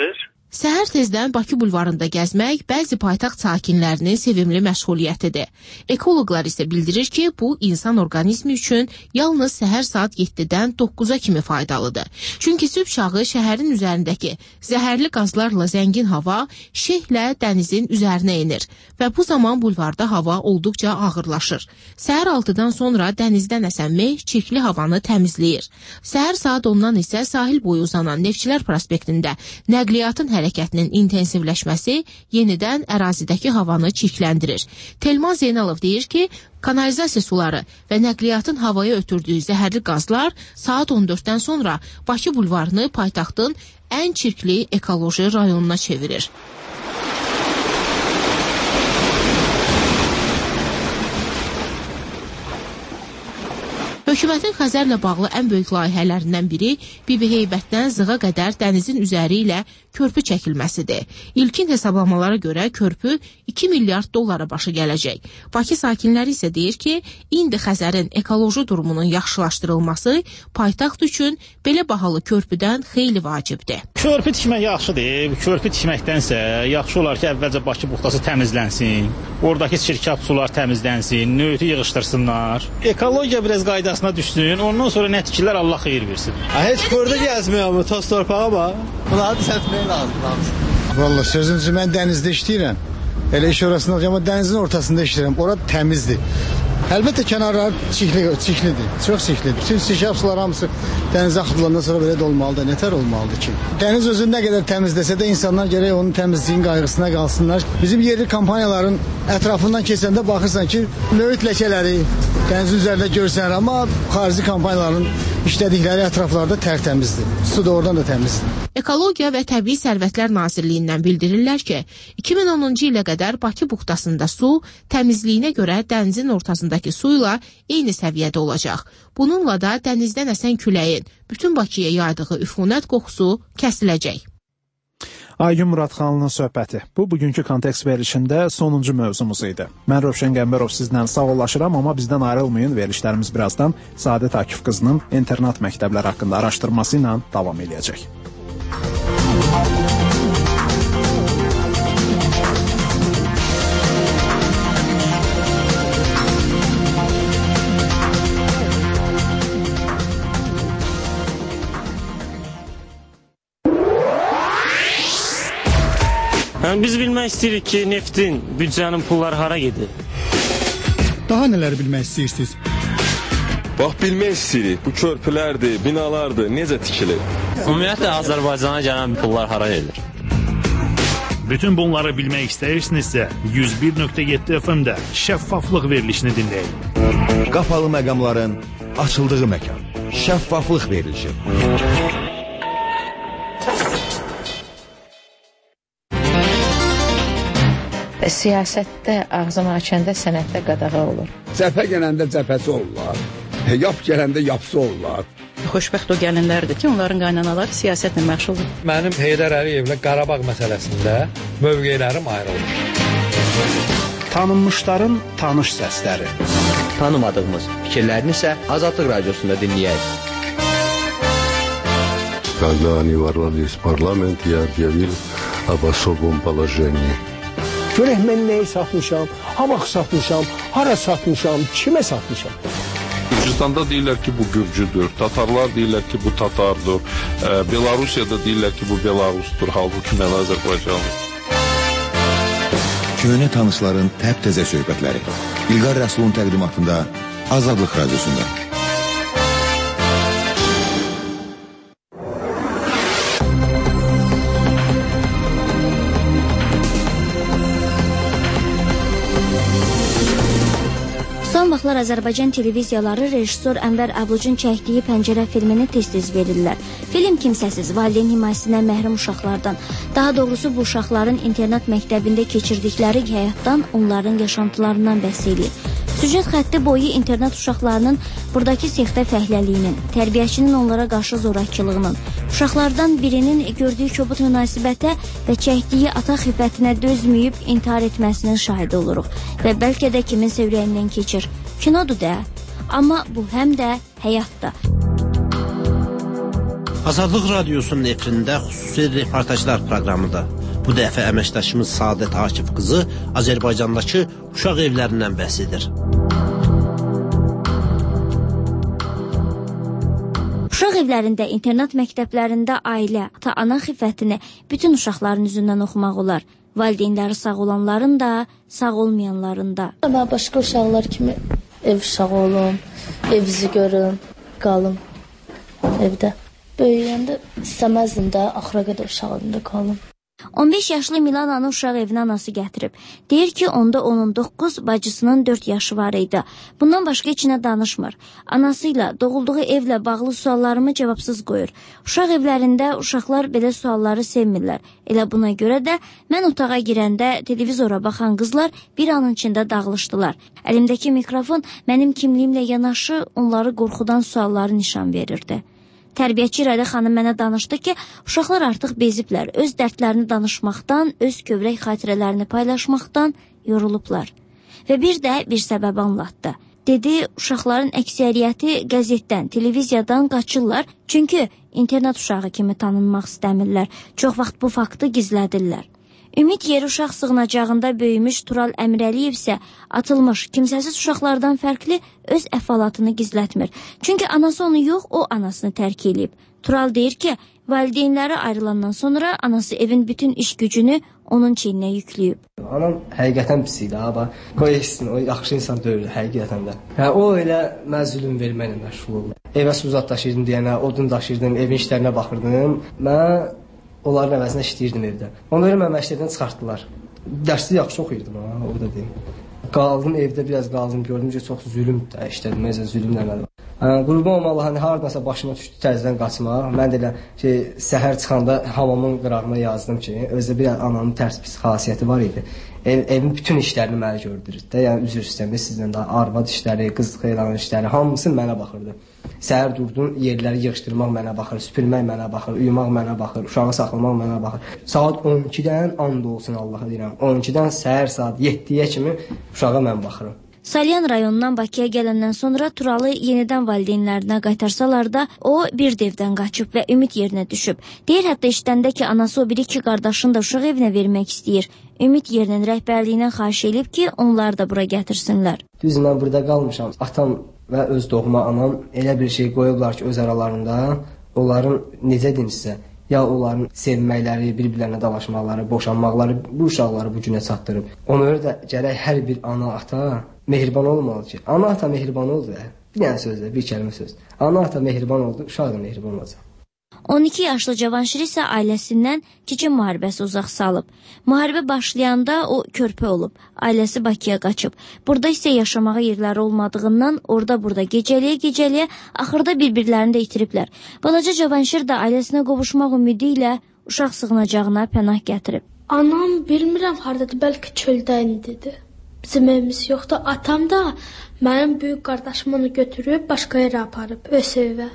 Səhər tezdən Bakı bulvarında gəzmək bəzi paytaxt sakinlərinin sevimli məşğuliyyətidir. Ekoloqlar isə bildirir ki, bu insan orqanizmi üçün yalnız səhər saat 7-dən 9-a kimi faydalıdır. Çünki sübh çağı şəhərin üzərindəki zəhərli qazlarla zəngin hava şehlə dənizin üzərinə enir və bu zaman bulvarda hava olduqca ağırlaşır. Səhər 6-dan sonra dənizdən əsən meh çirkli havanı təmizləyir. Səhər saat 10-dan isə sahil boyu uzanan Neftçilər prospektində nəqliyyatın hərəkətinin intensivləşməsi yenidən ərazidəki havanı çirkləndirir. Telman Zeynalov deyir ki, kanalizasiya suları və nəqliyyatın havaya ötürdüyü zəhərli qazlar saat 14-dən sonra Bakı bulvarını paytaxtın ən çirkli ekoloji rayonuna çevirir. Hökumətin Xəzərlə bağlı ən böyük layihələrindən biri Bibi Heybətdən Zığa qədər dənizin üzəri ilə körpü çəkilməsidir. İlkin hesablamalara görə körpü 2 milyard dollara başa gələcək. Bakı sakinləri isə deyir ki, indi Xəzərin ekoloji durumunun yaxşılaşdırılması paytaxt üçün belə bahalı körpüdən xeyli vacibdir. Körpü tikmək yaxşıdır. Körpü tikməkdənsə yaxşı olar ki, əvvəlcə Bakı buxtası təmizlənsin. Oradakı çirkab sular təmizlənsin, nöyti yığışdırsınlar. Ekologiya biraz qaydasına düşsün, ondan sonra nəticələr Allah xeyir versin. Heç burada gəzməyəm, toz torpağa bax. Bunları düzəltmək lazımdır. Vallahi sözünüzü mən dənizdə işləyirəm. Elə iş orasında amma dənizin ortasında işləyirəm. Ora təmizdir. Əlbəttə kənarlar çirklidir, çox çirklidir. Bütün çirkab sular hamısı dənizə axıdılandan sonra belə də olmalıdır, nətər olmalıdır ki. Dəniz özünü nə qədər təmizləsə də insanlar gərək onun təmizliyin qayğısına qalsınlar. Bizim yerli kampaniyaların ətrafından keçəndə baxırsan ki, nöğüt ləkələri dənizin üzərində görsən, amma xarici kampaniyaların işlədikləri ətraflarda tərtəmizdir. Su da oradan da təmizdir. Ekologiya və Təbii Sərvətlər Nazirliyindən bildirirlər ki, 2010-cu ilə qədər Bakı buxtasında su təmizliyinə görə dənizin ortasındakı su ilə eyni səviyyədə olacaq. Bununla da dənizdən əsən küləyin bütün Bakıya yaydığı üfunət qoxusu kəsiləcək. Aygün Muradxanlının söhbəti. Bu, bugünkü kontekst verilişində sonuncu mövzumuz idi. Mən Rövşən Qəmbərov sizdən sağollaşıram, amma bizdən ayrılmayın. Verilişlərimiz birazdan Sadət Akif qızının internat məktəbləri haqqında araşdırması ilə davam edəcək. Biz bilmək istəyirik ki, neftin, büdcənin pulları hara gedir? Daha nələr bilmək istəyirsiniz? Bax, bilmək istəyirik, bu körpülərdir, binalardır, necə tikilir? Ümumiyyətlə, Azərbaycana gələn pullar hara gedir? Bütün bunları bilmək istəyirsinizsə, 101.7 FM-də şəffaflıq verilişini dinləyin. Qapalı məqamların açıldığı məkan. Şəffaflıq verilişi. Siyasətdə ağzını açanda sənətdə qadağa olur. Cəbhə gələndə cəbhəsi olurlar, yap gələndə yapsı olurlar. Xoşbəxt o gəlinlərdir ki, onların qaynanaları siyasətlə məşğuldur. Mənim Heydər Əliyevlə Qarabağ məsələsində mövqelərim ayrılır. Tanınmışların tanış səsləri. Tanımadığımız fikirlərini isə Azadlıq Radiosunda dinləyək. Когда они ворвались в парламент, я объявил об особом положении. Görək mən nəyi satmışam, ha vaxt satmışam, hara satmışam, kimə satmışam. Gürcüstanda deyirlər ki, bu Gürcüdür, Tatarlar deyirlər ki, bu Tatardır, Belarusiyada deyirlər ki, bu Belarusdur, halbuki mən Azərbaycanlıyım. Köhnə tanışların təp-təzə söhbətləri. İlqar Rəsulun təqdimatında Azadlıq Radiosunda. Son vaxtlar Azərbaycan televiziyaları rejissor Ənvər Ablucun çəkdiyi Pəncərə filmini tez-tez verirlər. Film kimsəsiz, valideyn himayəsindən məhrum uşaqlardan, daha doğrusu bu uşaqların internat məktəbində keçirdikləri həyatdan, onların yaşantılarından bəhs edir. Süjet xətti boyu internat uşaqlarının buradakı sextə fəhləliyinin, tərbiyəçinin onlara qarşı zorakılığının, uşaqlardan birinin gördüyü kobud münasibətə və çəkdiyi ata xiffətinə dözməyib intihar etməsinin şahidi oluruq və bəlkə də kiminsə ürəyindən keçir. Kinodur da, amma bu həm də həyatda. Azadlıq Radiosunun efirində xüsusi reportajlar proqramıdır. Bu dəfə əməkdaşımız Saadət Akif qızı Azərbaycandakı uşaq evlərindən bəhs edir. Uşaq evlərində, internat məktəblərində ailə, ata-ana xiffətini bütün uşaqların üzündən oxumaq olar. Valideynləri sağ olanların da, sağ olmayanların da. Mən başqa uşaqlar kimi ev uşağı olum, evinizi görüm, qalım evdə. Böyüyəndə istəməzdim də, axıra qədər uşağında qalım. 15 yaşlı Milananı uşaq evinə anası gətirib. Deyir ki, onda onun 9, bacısının 4 yaşı var idi. Bundan başqa içinə danışmır. Anasıyla, doğulduğu evlə bağlı suallarımı cavabsız qoyur. Uşaq evlərində uşaqlar belə sualları sevmirlər. Elə buna görə də mən otağa girəndə televizora baxan qızlar bir anın içində dağılışdılar. Əlimdəki mikrofon mənim kimliyimlə yanaşı onları qorxudan sualları nişan verirdi. Tərbiyəçi İradə xanım mənə danışdı ki, uşaqlar artıq beziblər, öz dərdlərini danışmaqdan, öz kövrək xatirələrini paylaşmaqdan yorulublar. Və bir də bir səbəb anlatdı. Dedi, uşaqların əksəriyyəti qəzetdən, televiziyadan qaçırlar, çünki internat uşağı kimi tanınmaq istəmirlər. Çox vaxt bu faktı gizlədirlər. Ümid Yeri uşaq sığınacağında böyümüş Tural Əmirəliyev isə atılmış, kimsəsiz uşaqlardan fərqli öz əhvalatını gizlətmir. Çünki anası onu yox, o anasını tərk edib. Tural deyir ki, valideynləri ayrılandan sonra anası evin bütün iş gücünü onun çiyninə yükləyib. Anam həqiqətən pis idi, ama qoyursun, o yaxşı insan deyil, həqiqətən də. O elə məzülüm verməklə məşğul oldu. Evə suzat daşıyırdım deyənə, odun daşıyırdım, evin işlərinə baxırdım. Mən onların əvəzinə işləyirdim evdə. Ona görə mən məktəbdən çıxartdılar. Dərsi yaxşı oxuyurdum, o da deyim. Qaldım evdə, biraz qaldım, gördüm ki, çox zülüm işlədim, məzə zülümlə mənim. Qurban olmalı, hani haradasa başıma düşdü təzədən qaçmaq. Mən də elə səhər çıxanda hamamın qırağına yazdım ki, özdə bir ananın tərs pis xasiyyəti var idi. Evin bütün işlərini mənə gördürürdü. Yəni üzr istəyirəm sizdən də arvad işləri, qız xeylan işləri, hamısı mənə baxırdı. Səhər durdum, yerləri yığışdırmaq mənə baxır, süpürmək mənə baxır, uyumaq mənə baxır, uşağı saxlamaq mənə baxır. Saat 12-dən and olsun Allaha deyirəm. 12-dən səhər saat 7-yə kimi uşağa mən baxırım. Salyan rayonundan Bakıya gələndən sonra Turalı yenidən valideynlərinə qaytarsalar da, o bir devdən qaçıb və Ümid Yerinə düşüb. Deyir, hətta işləndə ki, anası o biri 2 qardaşını da uşaq evinə vermək istəyir. Ümid Yerinin rəhbərliyindən xahiş edib ki, onlar da bura gətirsinlər. Düz mən burada qalmışam. Atam və öz doğma anam elə bir şey qoyublar ki, öz aralarında onların necə deyim sizə, ya onların sevməkləri, bir-birlərinə dalaşmaqları, boşanmaqları bu uşaqları bu günə çatdırıb. Ona görə də gərək hər bir ana, ata mehriban olmalı ki, ana, ata mehriban oldu. Bir dənə sözlə, bir kəlmə söz. Ana, ata mehriban oldu, uşaq da mehriban olacaq. 12 yaşlı Cavanşir isə ailəsindən Çiçin müharibəsi uzaq salıb. Müharibə başlayanda o körpə olub, ailəsi Bakıya qaçıb. Burada isə yaşamağa yerləri olmadığından orada-burada gecəliyə axırda bir-birlərini də itiriblər. Balaca Cavanşir də ailəsinə qovuşmaq ümidi ilə uşaq sığınacağına pənah gətirib. Anam bilmirəm hardadır, bəlkə çöldə indidir. Bizim evimiz yoxdur. Atam da mənim böyük qardaşım onu götürüb başqa yerə aparıb, öz evə.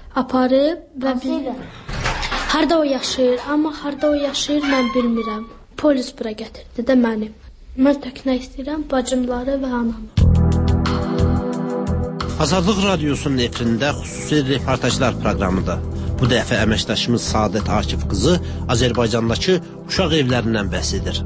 Aparıb və harda o yaşayır, amma harda o yaşayır mən bilmirəm. Polis bura gətirdi də mənim. Mən tökmək istəyirəm bacımları və anamı. Azadlıq Radiosunun efirində xüsusi reportajlar proqramıdır. Bu dəfə əməkdaşımız Saadət Akif qızı Azərbaycandakı uşaq evlərindən bəhs edir.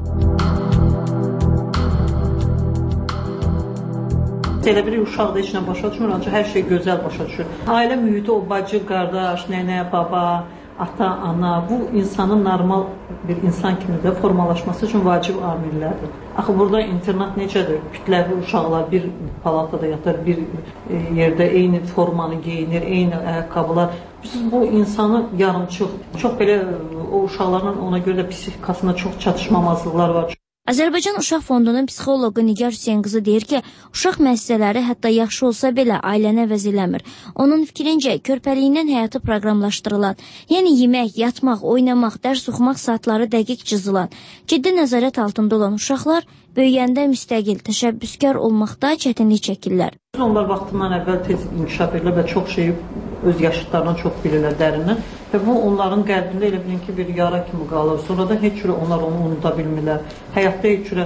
Elə bir uşaq da içinə başa düşmür, ancaq hər şey gözəl başa düşür. Ailə mühiti, o bacı, qardaş, nənə, baba, ata, ana, bu insanın normal bir insan kimi də formalaşması üçün vacib amillərdir. Axı burada internat necədir? Kütləvi uşaqlar bir palatada yatır, bir yerdə eyni formanı geyinir, eyni ayaqqabılar. Biz bu insanı yarımçıq, çox belə o uşaqlarla ona görə də psixikasında çox çatışmamazlıqlar var. Azərbaycan Uşaq Fondunun psixoloqu Nigar Hüseyn qızı deyir ki, uşaq müəssisələri hətta yaxşı olsa belə ailəni əvəz eləmir. Onun fikrincə, körpəliyindən həyatı proqramlaşdırılan, yəni yemək, yatmaq, oynamaq, dərs oxumaq saatları dəqiq cızılan, ciddi nəzarət altında olan uşaqlar böyüyəndə müstəqil, təşəbbüskar olmaqda çətinlik çəkirlər. Onlar vaxtından əvvəl tez inkişaf edirlər və çox şeyi öz yaşıtlarından çox bilirlər dərindən və bu onların qəlbində elə bilin ki, bir yara kimi qalır. Sonra da heç cürə onlar onu unuda bilmirlər. Həyatda heç cürə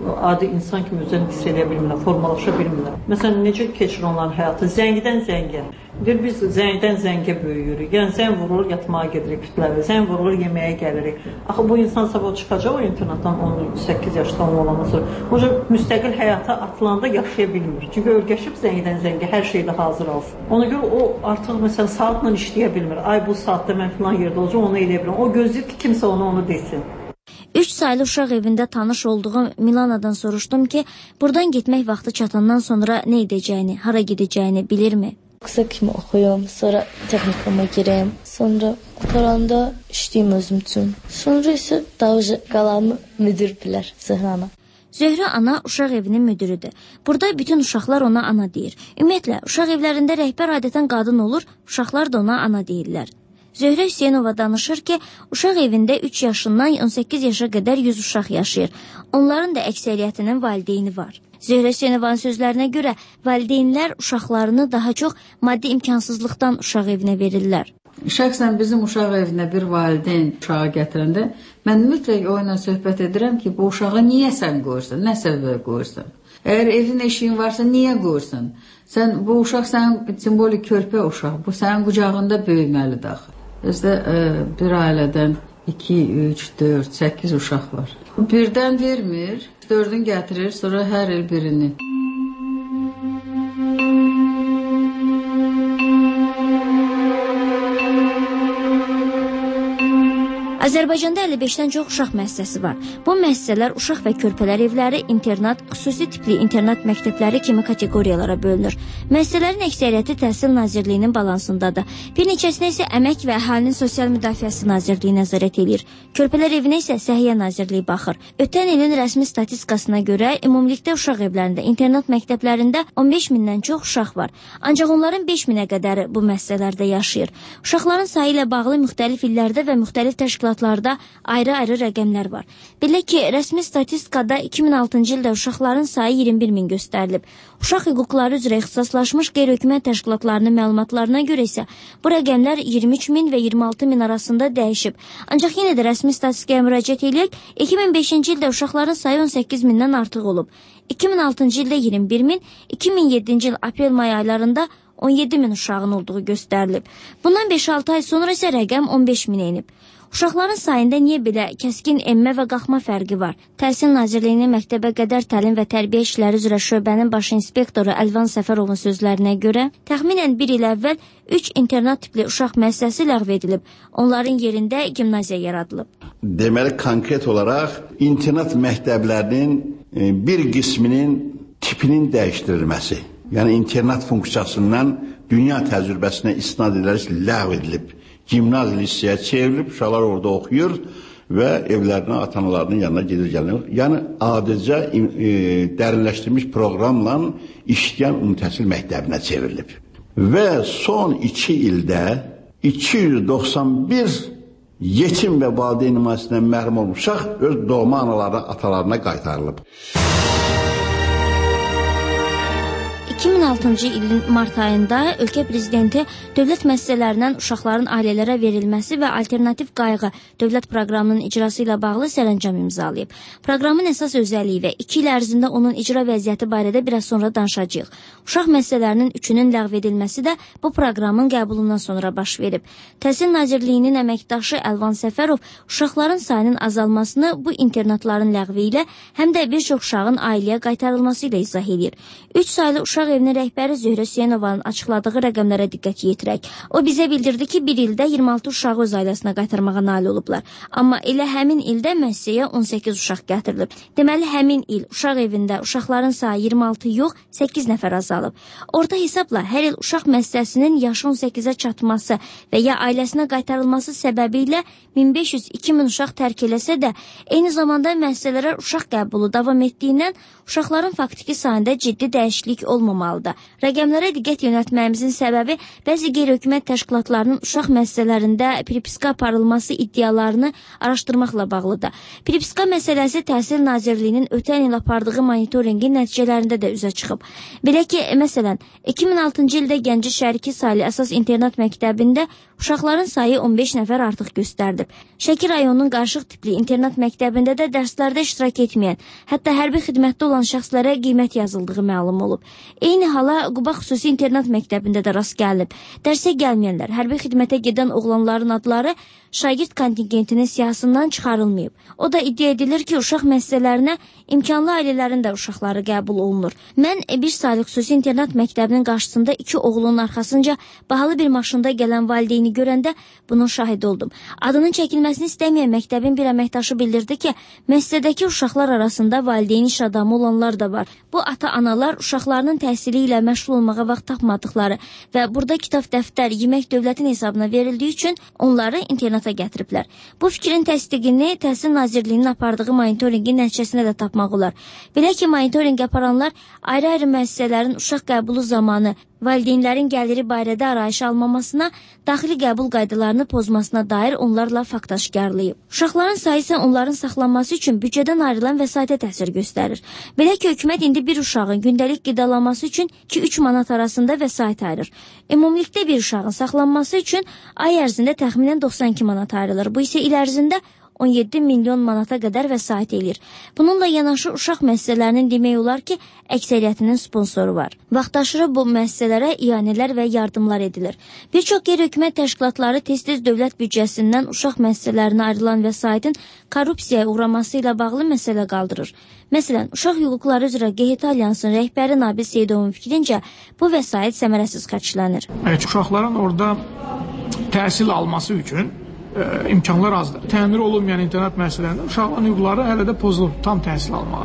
adi insan kimi özlərini hiss edə bilmirlər, formalaşa bilmirlər. Məsələn, necə keçir onların həyatı? Zəngdən zəngə. Deyir, biz zəngdən zəngə böyüyürük. Yəni, zəng vurulur, yatmağa gedirik kütləvi, zəng vurulur, yeməyə gəlirik. Axı, bu insan sabah çıxacaq o internatdan 18 yaşda olandan sonra. Oca, müstəqil həyata atılanda yaşaya bilmir. Çünki örgəşib zəngdən zəngə hər şeydə hazır alsın. Ona görə o artıq, məsələn, saatla işləyə bilmir. Ay, bu saatda mən filan yerdə olacaq, onu eləyə bilmir. O gözləyir ki, kimsə onu desin. 3 saylı uşaq evində tanış olduğum Milana'dan soruşdum ki, buradan getmək vaxtı çatandan sonra nə edəcəyini, hara gedəcəyini bilirmi? Kısa kimi oxuyum, sonra texnikama girəm, sonra qurtaranda işləyim özüm üçün. Sonra isə davıcı qalamı müdür bilər Zöhrana. Zöhrə ana uşaq evinin müdürüdür. Burada bütün uşaqlar ona ana deyir. Ümumiyyətlə, uşaq evlərində rəhbər adətən qadın olur, uşaqlar da ona ana deyirlər. Zöhrə Hüseynova danışır ki, uşaq evində 3 yaşından 18 yaşa qədər 100 uşaq yaşayır. Onların da əksəriyyətinin valideyni var. Zöhrə Hüseynovanın sözlərinə görə valideynlər uşaqlarını daha çox maddi imkansızlıqdan uşaq evinə verirlər. Şəxsən bizim uşaq evinə bir valideyn uşağı gətirəndə mən mütləq o ilə söhbət edirəm ki, bu uşağı niyə sən qoyursan, nə səbəbə qoyursan? Əgər evin eşiyin varsa, niyə qoyursan? Bu uşaq sənin simbolik körpə uşaq, bu sənin qucağında böyüməlidir axı. Bizdə bir ailədən 2, 3, 4, 8 uşaq var. Birdən vermir, 4-ünü gətirir, sonra hər il birini. Azərbaycanda 55-dən çox uşaq müəssisəsi var. Bu müəssisələr uşaq və körpələr evləri, internat, xüsusi tipli internat məktəbləri kimi kateqoriyalara bölünür. Müəssisələrin əksəriyyəti Təhsil Nazirliyinin balansındadır. Bir neçəsinə isə Əmək və Əhalinin Sosial Müdafiəsi Nazirliyi nəzarət edir. Körpələr evinə isə Səhiyyə Nazirliyi baxır. Ötən ilin rəsmi statistikasına görə ümumilikdə uşaq evlərində, internat məktəblərində 15 mindən çox uşaq var. Ancaq onların 5 minə qədəri bu müəssisələrdə yaşayır. Uşaqların sayı ilə bağlı müxtəlif illərdə və müxtəlif təşkilatlarda ayrı-ayrı rəqəmlər var. Belə ki, rəsmi statistikada 2006-cı ildə uşaqların sayı 21 min göstərilib. Uşaq hüquqları üzrə ixtisaslaşmış qeyri-hökumət təşkilatlarının məlumatlarına görə isə bu rəqəmlər 23 min və 26 min arasında dəyişib. Ancaq yenə də rəsmi statistikaya müraciət edək, 2005-ci ildə uşaqların sayı 18 mindən artıq olub. 2006-cı ildə 21 min, 2007-ci il aprel-may aylarında 17 min uşağın olduğu göstərilib. Bundan 5-6 ay sonra isə rəqəm 15 minə enib. Uşaqların sayında niyə belə kəskin enmə və qalxma fərqi var? Təhsil Nazirliyinin məktəbə qədər təlim və tərbiyə işləri üzrə şöbənin baş inspektoru Əlvan Səfərovun sözlərinə görə, təxminən 1 il əvvəl 3 internat tipli uşaq müəssisəsi ləğv edilib. Onların yerində gimnaziya yaradılıb. Deməli, konkret olaraq internat məktəblərinin bir qisminin tipinin dəyişdirilməsi, yəni internat funksiyasından dünya təcrübəsinə istinad edilərək ləğv edilib. Gimnaziya liseye çevrilib, uşaqlar orada oxuyur və evlərinə, ata-analarının yanına gedir gəlir. Yəni, adicə dərinləşdirilmiş proqramla işləyən ümumi təhsil məktəbinə çevrilib. Və son 2 ildə 291 yetim və valideyn nümayişəsindən məhrum olmuş uşaq öz doğma analarına, atalarına qaytarılıb. 2006-cı ilin mart ayında ölkə prezidenti dövlət müəssisələrindən uşaqların ailələrə verilməsi və alternativ qayğı dövlət proqramının icrası ilə bağlı sərəncam imzalayıb. Proqramın əsas özəlliyi və 2 il ərzində onun icra vəziyyəti barədə biraz sonra danışacağıq. Uşaq müəssisələrinin 3-ünün ləğv edilməsi də bu proqramın qəbulundan sonra baş verib. Təhsil Nazirliyinin əməkdaşı Əlvan Səfərov uşaqların sayının azalmasını bu internatların ləğvi ilə həm də bir çox uşağın ailəyə qaytarılması ilə izah edir. 3 saylı uşaq evinin rəhbəri Zöhrə Hüseynovanın açıqladığı rəqəmlərə diqqət yetirək. O bizə bildirdi ki, bir ildə 26 uşağı öz ailəsinə qaytarmağa nail olublar. Amma elə həmin ildə müəssisəyə 18 uşaq gətirilib. Deməli, həmin il uşaq evində uşaqların sayı 26 yox, 8 nəfər azalıb. Orta hesabla hər il uşaq müəssisəsinin yaşı 18-ə çatması və ya ailəsinə qaytarılması səbəbilə 1500-2000 uşaq tərk eləsə də, eyni zamanda müəssisələrə uşaq qəbulu davam etdiyindən uşaqların faktiki sayında ciddi dəyişiklik olmamaktadır. olmamalıdır. Rəqəmlərə diqqət yönəltməyimizin səbəbi bəzi qeyri-hökumət təşkilatlarının uşaq məsələlərində pripiska aparılması iddialarını araşdırmaqla bağlıdır. Pripiska məsələsi Təhsil Nazirliyinin ötən il apardığı monitorinqin nəticələrində də üzə çıxıb. Belə ki, məsələn, 2006-cı ildə Gəncə Şəriki saylı əsas internat məktəbində uşaqların sayı 15 nəfər artıq göstərdib. Şəki rayonunun qarışıq tipli internat məktəbində də dərslərdə iştirak etməyən, hətta hərbi xidmətdə olan şəxslərə qiymət yazıldığı məlum olub. Eyni hala Quba xüsusi internat məktəbində də rast gəlib. Dərsə gəlməyənlər, hərbi xidmətə gedən oğlanların adları şagird kontingentinin siyahısından çıxarılmayıb. O da iddia edilir ki, uşaq müəssisələrinə imkanlı ailələrin də uşaqları qəbul olunur. Mən bir saylı xüsusi internat məktəbinin qarşısında 2 oğlunun arxasınca bahalı bir maşında gələn valideyni görəndə bunun şahidi oldum. Adının çəkilməsini istəməyən məktəbin bir əməkdaşı bildirdi ki, müəssisədəki uşaqlar arasında valideyn iş adamı olanlar da var. Bu ata-analar uşaqlarının təhsili ilə məşğul olmağa vaxt tapmadıqları və burada kitab, dəftər, yemək dövlətin hesabına verildiyi üçün onları internata gətiriblər. Bu fikrin təsdiqini Təhsil Nazirliyinin apardığı monitorinqin nəticəsində də tapmaq olar. Belə ki, monitorinq aparanlar ayrı-ayrı müəssisələrin uşaq qəbulu zamanı valideynlərin gəliri barədə arayış almamasına, daxili qəbul qaydalarını pozmasına dair onlarla fakt aşkarlayıb. Uşaqların sayı isə onların saxlanması üçün büdcədən ayrılan vəsaitə təsir göstərir. Belə ki, hökumət indi bir uşağın gündəlik qidalanması üçün 2-3 manat arasında vəsait ayırır. Ümumilikdə bir uşağın saxlanması üçün ay ərzində təxminən 92 manat ayrılır. Bu isə il ərzində 17 milyon manata qədər vəsait eləyir. Bununla yanaşı uşaq müəssisələrinin demək olar ki, əksəriyyətinin sponsoru var. Vaxtaşırı bu müəssisələrə ianələr və yardımlar edilir. Bir çox qeyri-hökumət təşkilatları tez-tez dövlət büdcəsindən uşaq müəssisələrinə ayrılan vəsaitin korrupsiyaya uğraması ilə bağlı məsələ qaldırır. Məsələn, Uşaq Hüquqları üzrə QHT Alyansının rəhbəri Nabil Seyidovun fikrincə, bu vəsait səmərəsiz xərclənir. Uşaqların orada təhsil alması üçün imkanlar azdır. Təmir olunmayan internat müəssisələrində uşaqların hüquqları hələ də pozulur, tam təhsil almağa.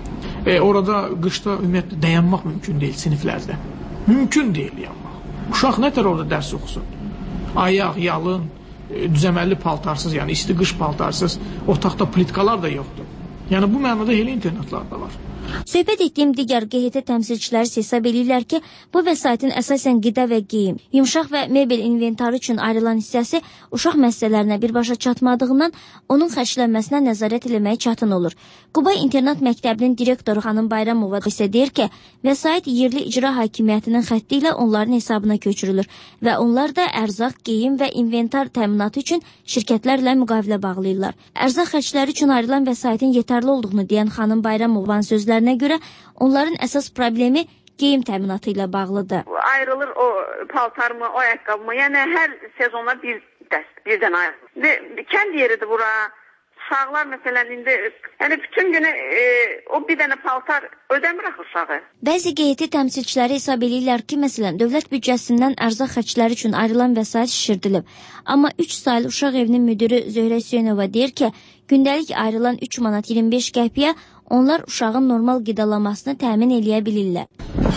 Orada qışda ümumiyyətlə dayanmaq mümkün deyil siniflərdə. Mümkün deyil dayanmaq. Uşaq nətər orada dərs oxusun? Ayaq, yalın, düzəməlli paltarsız, yəni isti qış paltarsız, otaqda plitkalar da yoxdur. Yəni bu mənada elə internatlar da var. Söhbət etdiyim digər QHT təmsilçiləri hesab edirlər ki, bu vəsaitin əsasən qida və geyim, yumşaq və mebel inventarı üçün ayrılan hissəsi uşaq müəssisələrinə birbaşa çatmadığından onun xərclənməsinə nəzarət eləmək çətin olur. Quba İnternat Məktəbinin direktoru xanım Bayramova isə deyir ki, vəsait yerli icra hakimiyyətinin xətti ilə onların hesabına köçürülür və onlar da ərzaq, geyim və inventar təminatı üçün şirkətlərlə müqavilə bağlayırlar. Ərzaq xərcləri üçün ayrılan vəsaitin yetərli olduğunu deyən xanım Bayramovanın sözlərinə görə onların əsas problemi geyim təminatı ilə bağlıdır. Ayrılır o paltarımı, o ayaqqabımı, yəni hər sezonda birdən ayrılır. Və kənd yeridir bura. Uşaqlar məsələn indi, yəni bütün günü o bir dənə paltar ödəmir axı uşağı. Bəzi QHT təmsilçiləri hesab edirlər ki, məsələn, dövlət büdcəsindən ərzaq xərcləri üçün ayrılan vəsait şişirdilib. Amma 3 saylı uşaq evinin müdürü Zöhrə Hüseynova deyir ki, gündəlik ayrılan 3 manat 25 qəpiyə onlar uşağın normal qidalanmasını təmin eləyə bilirlər.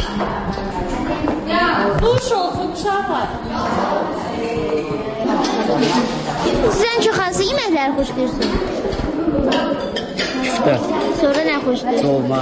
Duş olsun uşaqlar. Siz ən çox hansı yeməkləri xoşlayırsınız? Küftə. Sonra nə xoşlayırsınız? Dolma.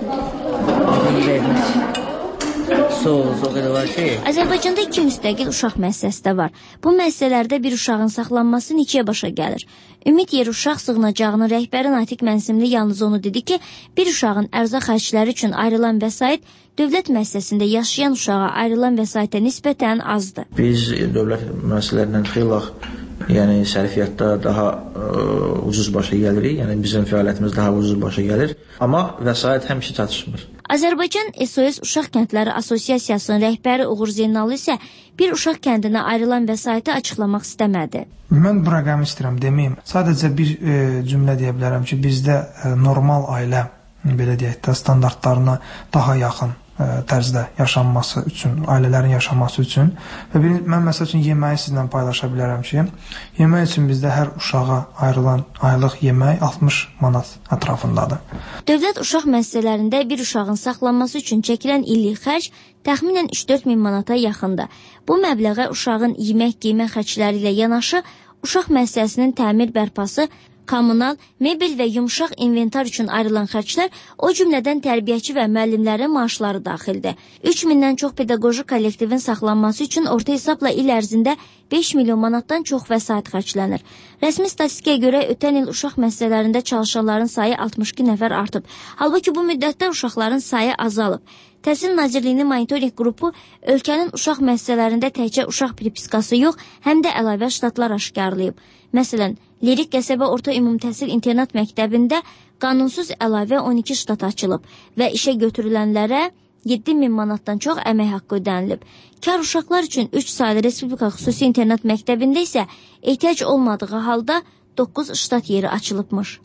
Sos, o qədər var ki. Azərbaycanda 2 müstəqil uşaq müəssisəsi də var. Bu müəssisələrdə bir uşağın saxlanması neçəyə başa gəlir? Ümid Yer Uşaq Sığınacağının rəhbəri Natiq Mənsimli yalnız onu dedi ki, bir uşağın ərzaq xərcləri üçün ayrılan vəsait dövlət müəssisəsində yaşayan uşağa ayrılan vəsaitə nisbətən azdır. Biz dövlət müəssisələrindən xeyli sərfiyyatda daha ucuz başa gəlirik. Yəni bizim fəaliyyətimiz daha ucuz başa gəlir. Amma vəsait həmişə çatışmır. Azərbaycan SOS Uşaq Kəndləri Assosiasiyasının rəhbəri Uğur Zeynallı isə bir uşaq kəndinə ayrılan vəsaiti açıqlamaq istəmədi. Mən bu rəqəmi istəyirəm deməyim. Sadəcə bir cümlə deyə bilərəm ki, bizdə normal ailə, belə deyək də, standartlarına daha yaxın tərzdə yaşanması üçün, ailələrin yaşaması üçün və mən məsəl üçün yeməyi sizlə paylaşa bilərəm ki, yemək üçün bizdə hər uşağa ayrılan aylıq yemək 60 manat ətrafındadır. Dövlət uşaq müəssisələrində bir uşağın saxlanması üçün çəkilən illik xərc təxminən 3-4 min manata yaxındır. Bu məbləğə uşağın yemək, geyimə xərcləri ilə yanaşı, uşaq müəssisəsinin təmir bərpası, kommunal, mebel və yumşaq inventar üçün ayrılan xərclər, o cümlədən tərbiyəçi və müəllimlərin maaşları daxildir. 3000-dən çox pedaqoji kollektivin saxlanması üçün orta hesabla il ərzində 5 milyon manatdan çox vəsait xərclənir. Rəsmi statistikaya görə ötən il uşaq müəssisələrində çalışanların sayı 62 nəfər artıb. Halbuki bu müddətdə uşaqların sayı azalıb. Təhsil Nazirliyinin monitoring qrupu ölkənin uşaq müəssisələrində təkcə uşaq pripiskası yox, həm də əlavə ştatlar aşkarlayıb. Məsələn, Lirik Qəsəbə Orta Ümumi Təhsil İnternat Məktəbində qanunsuz əlavə 12 ştat açılıb və işə götürülənlərə 7000 manatdan çox əmək haqqı ödənilib. Kar uşaqlar üçün 3 saylı Respublika Xüsusi İnternat Məktəbində isə ehtiyac olmadığı halda 9 ştat yeri açılıbmış.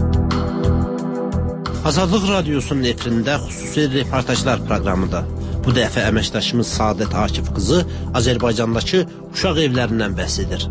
Azadlıq Radiosunun efirində xüsusi reportajlar proqramıdır. Bu dəfə əməkdaşımız Saadət Akif qızı Azərbaycandakı uşaq evlərindən bəhs edir.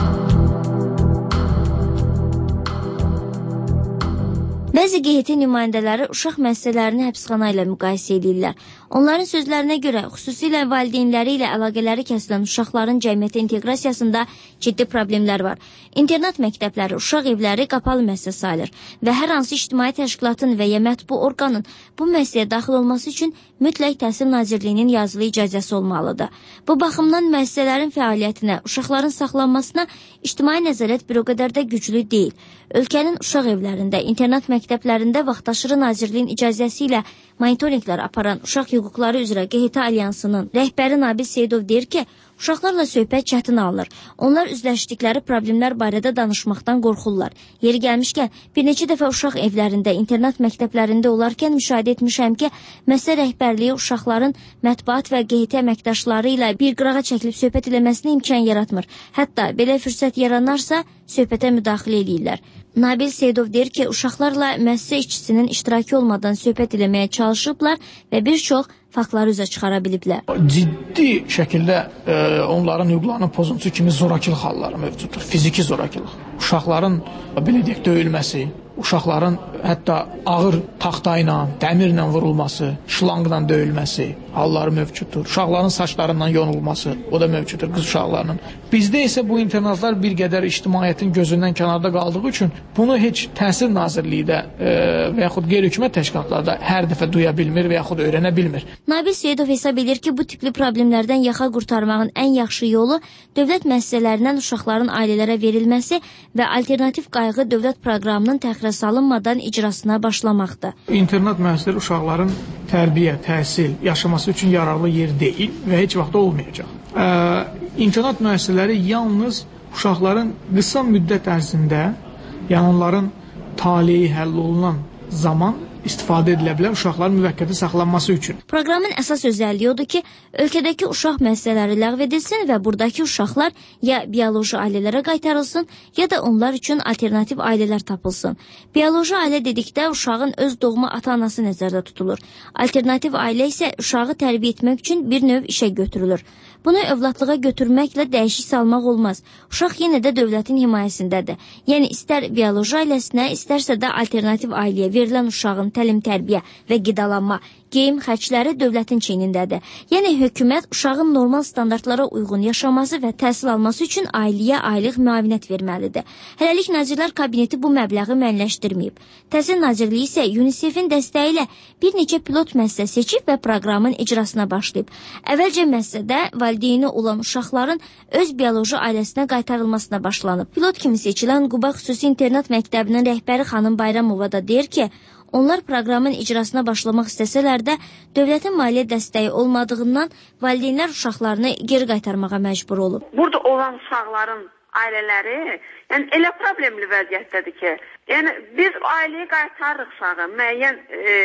Bəzi QHT nümayəndələri uşaq müəssisələrini həbsxana ilə müqayisə edirlər. Onların sözlərinə görə, xüsusilə valideynləri ilə əlaqələri kəsilən uşaqların cəmiyyətə inteqrasiyasında ciddi problemlər var. İnternat məktəbləri, uşaq evləri qapalı müəssisə sayılır və hər hansı ictimai təşkilatın və ya mətbu orqanın bu müəssisəyə daxil olması üçün mütləq Təhsil Nazirliyinin yazılı icazəsi olmalıdır. Bu baxımdan müəssisələrin fəaliyyətinə, uşaqların saxlanmasına ictimai nəzarət bir o qədər də güclü deyil. Ölkənin uşaq evlərində, internat məktəblərində vaxtaşırı Nazirliyin icazəsi ilə monitoringlər aparan Uşaq Hüquqları üzrə QHT Alyansının rəhbəri Nabil Seyidov deyir ki, uşaqlarla söhbət çətin alınır. Onlar üzləşdikləri problemlər barədə danışmaqdan qorxurlar. Yeri gəlmişkən, bir neçə dəfə uşaq evlərində, internat məktəblərində olarkən müşahidə etmişəm ki, məsələ rəhbərliyi uşaqların mətbuat və QHT əməkdaşları ilə bir qırağa çəkilib söhbət eləməsinə imkan yaratmır. Hətta belə fürsət yaranarsa, söhbətə müdaxilə edirlər. Nabil Seyidov deyir ki, uşaqlarla müəssisə işçisinin iştirakı olmadan söhbət eləməyə çalışıblar və bir çox faktları üzə çıxara biliblər. Ciddi şəkildə onların hüquqlarının pozuntusu kimi zorakılıq halları mövcuddur. Fiziki zorakılıq. Uşaqların, belə deyək, döyülməsi, uşaqların hətta ağır taxta ilə, dəmirlə vurulması, şlanqla döyülməsi halları mövcuddur. Uşaqların saçlarından yonulması, o da mövcuddur qız uşaqlarının. Bizdə isə bu internatlar bir qədər ictimaiyyətin gözündən kənarda qaldığı üçün bunu heç Təhsil Nazirliyi də və yaxud qeyri-hökumət təşkilatları da hər dəfə duya bilmir və yaxud öyrənə bilmir. Nabil Seyidov hesab edir ki, bu tipli problemlərdən yaxa qurtarmağın ən yaxşı yolu dövlət müəssisələrindən uşaqların ailələrə verilməsi və alternativ qayğı dövlət proqramının təxirə salınmadan icrasına başlamaqdır. İnternat müəssisələri uşaqların tərbiyə, təhsil, yaşaması üçün yararlı yer deyil və heç vaxt olmayacaq. İnternat müəssisələri yalnız uşaqların qısa müddət ərzində, yəni onların taleyi həll olunan zaman istifadə edilə bilər uşaqların müvəqqəti saxlanması üçün. Proqramın əsas özəlliyi odur ki, ölkədəki uşaq müəssisələri ləğv edilsin və buradakı uşaqlar ya bioloji ailələrə qaytarılsın, ya da onlar üçün alternativ ailələr tapılsın. Bioloji ailə dedikdə uşağın öz doğma ata-anası nəzərdə tutulur. Alternativ ailə isə uşağı tərbiyə etmək üçün bir növ işə götürülür. Bunu övladlığa götürməklə dəyişik salmaq olmaz. Uşaq yenə də dövlətin himayəsindədir. Yəni, istər bioloji ailəsinə, istərsə də alternativ ailəyə verilən uşağın təlim, tərbiyə və qidalanma, geyim xərcləri dövlətin çiynindədir. Yəni, hökumət uşağın normal standartlara uyğun yaşaması və təhsil alması üçün ailəyə aylıq müavinət verməlidir. Hələlik Nazirlər Kabineti bu məbləği müəyyənləşdirməyib. Təhsil Nazirliyi isə UNICEF-in dəstəyi ilə bir neçə pilot müəssisə seçib və proqramın icrasına başlayıb. Əvvəlcə müəssisədə valideyni olan uşaqların öz bioloji ailəsinə qaytarılmasına başlanıb. Pilot kimi seçilən Quba Xüsusi İnternat Məktəbinin rəhbəri xanım Bayramova da deyir ki, onlar proqramın icrasına başlamaq istəsələr də dövlətin maliyyə dəstəyi olmadığından valideynlər uşaqlarını geri qaytarmağa məcbur olub. Burada olan uşaqların ailələri elə problemli vəziyyətdədir ki, biz ailəyə qaytarırıq uşağı, müəyyən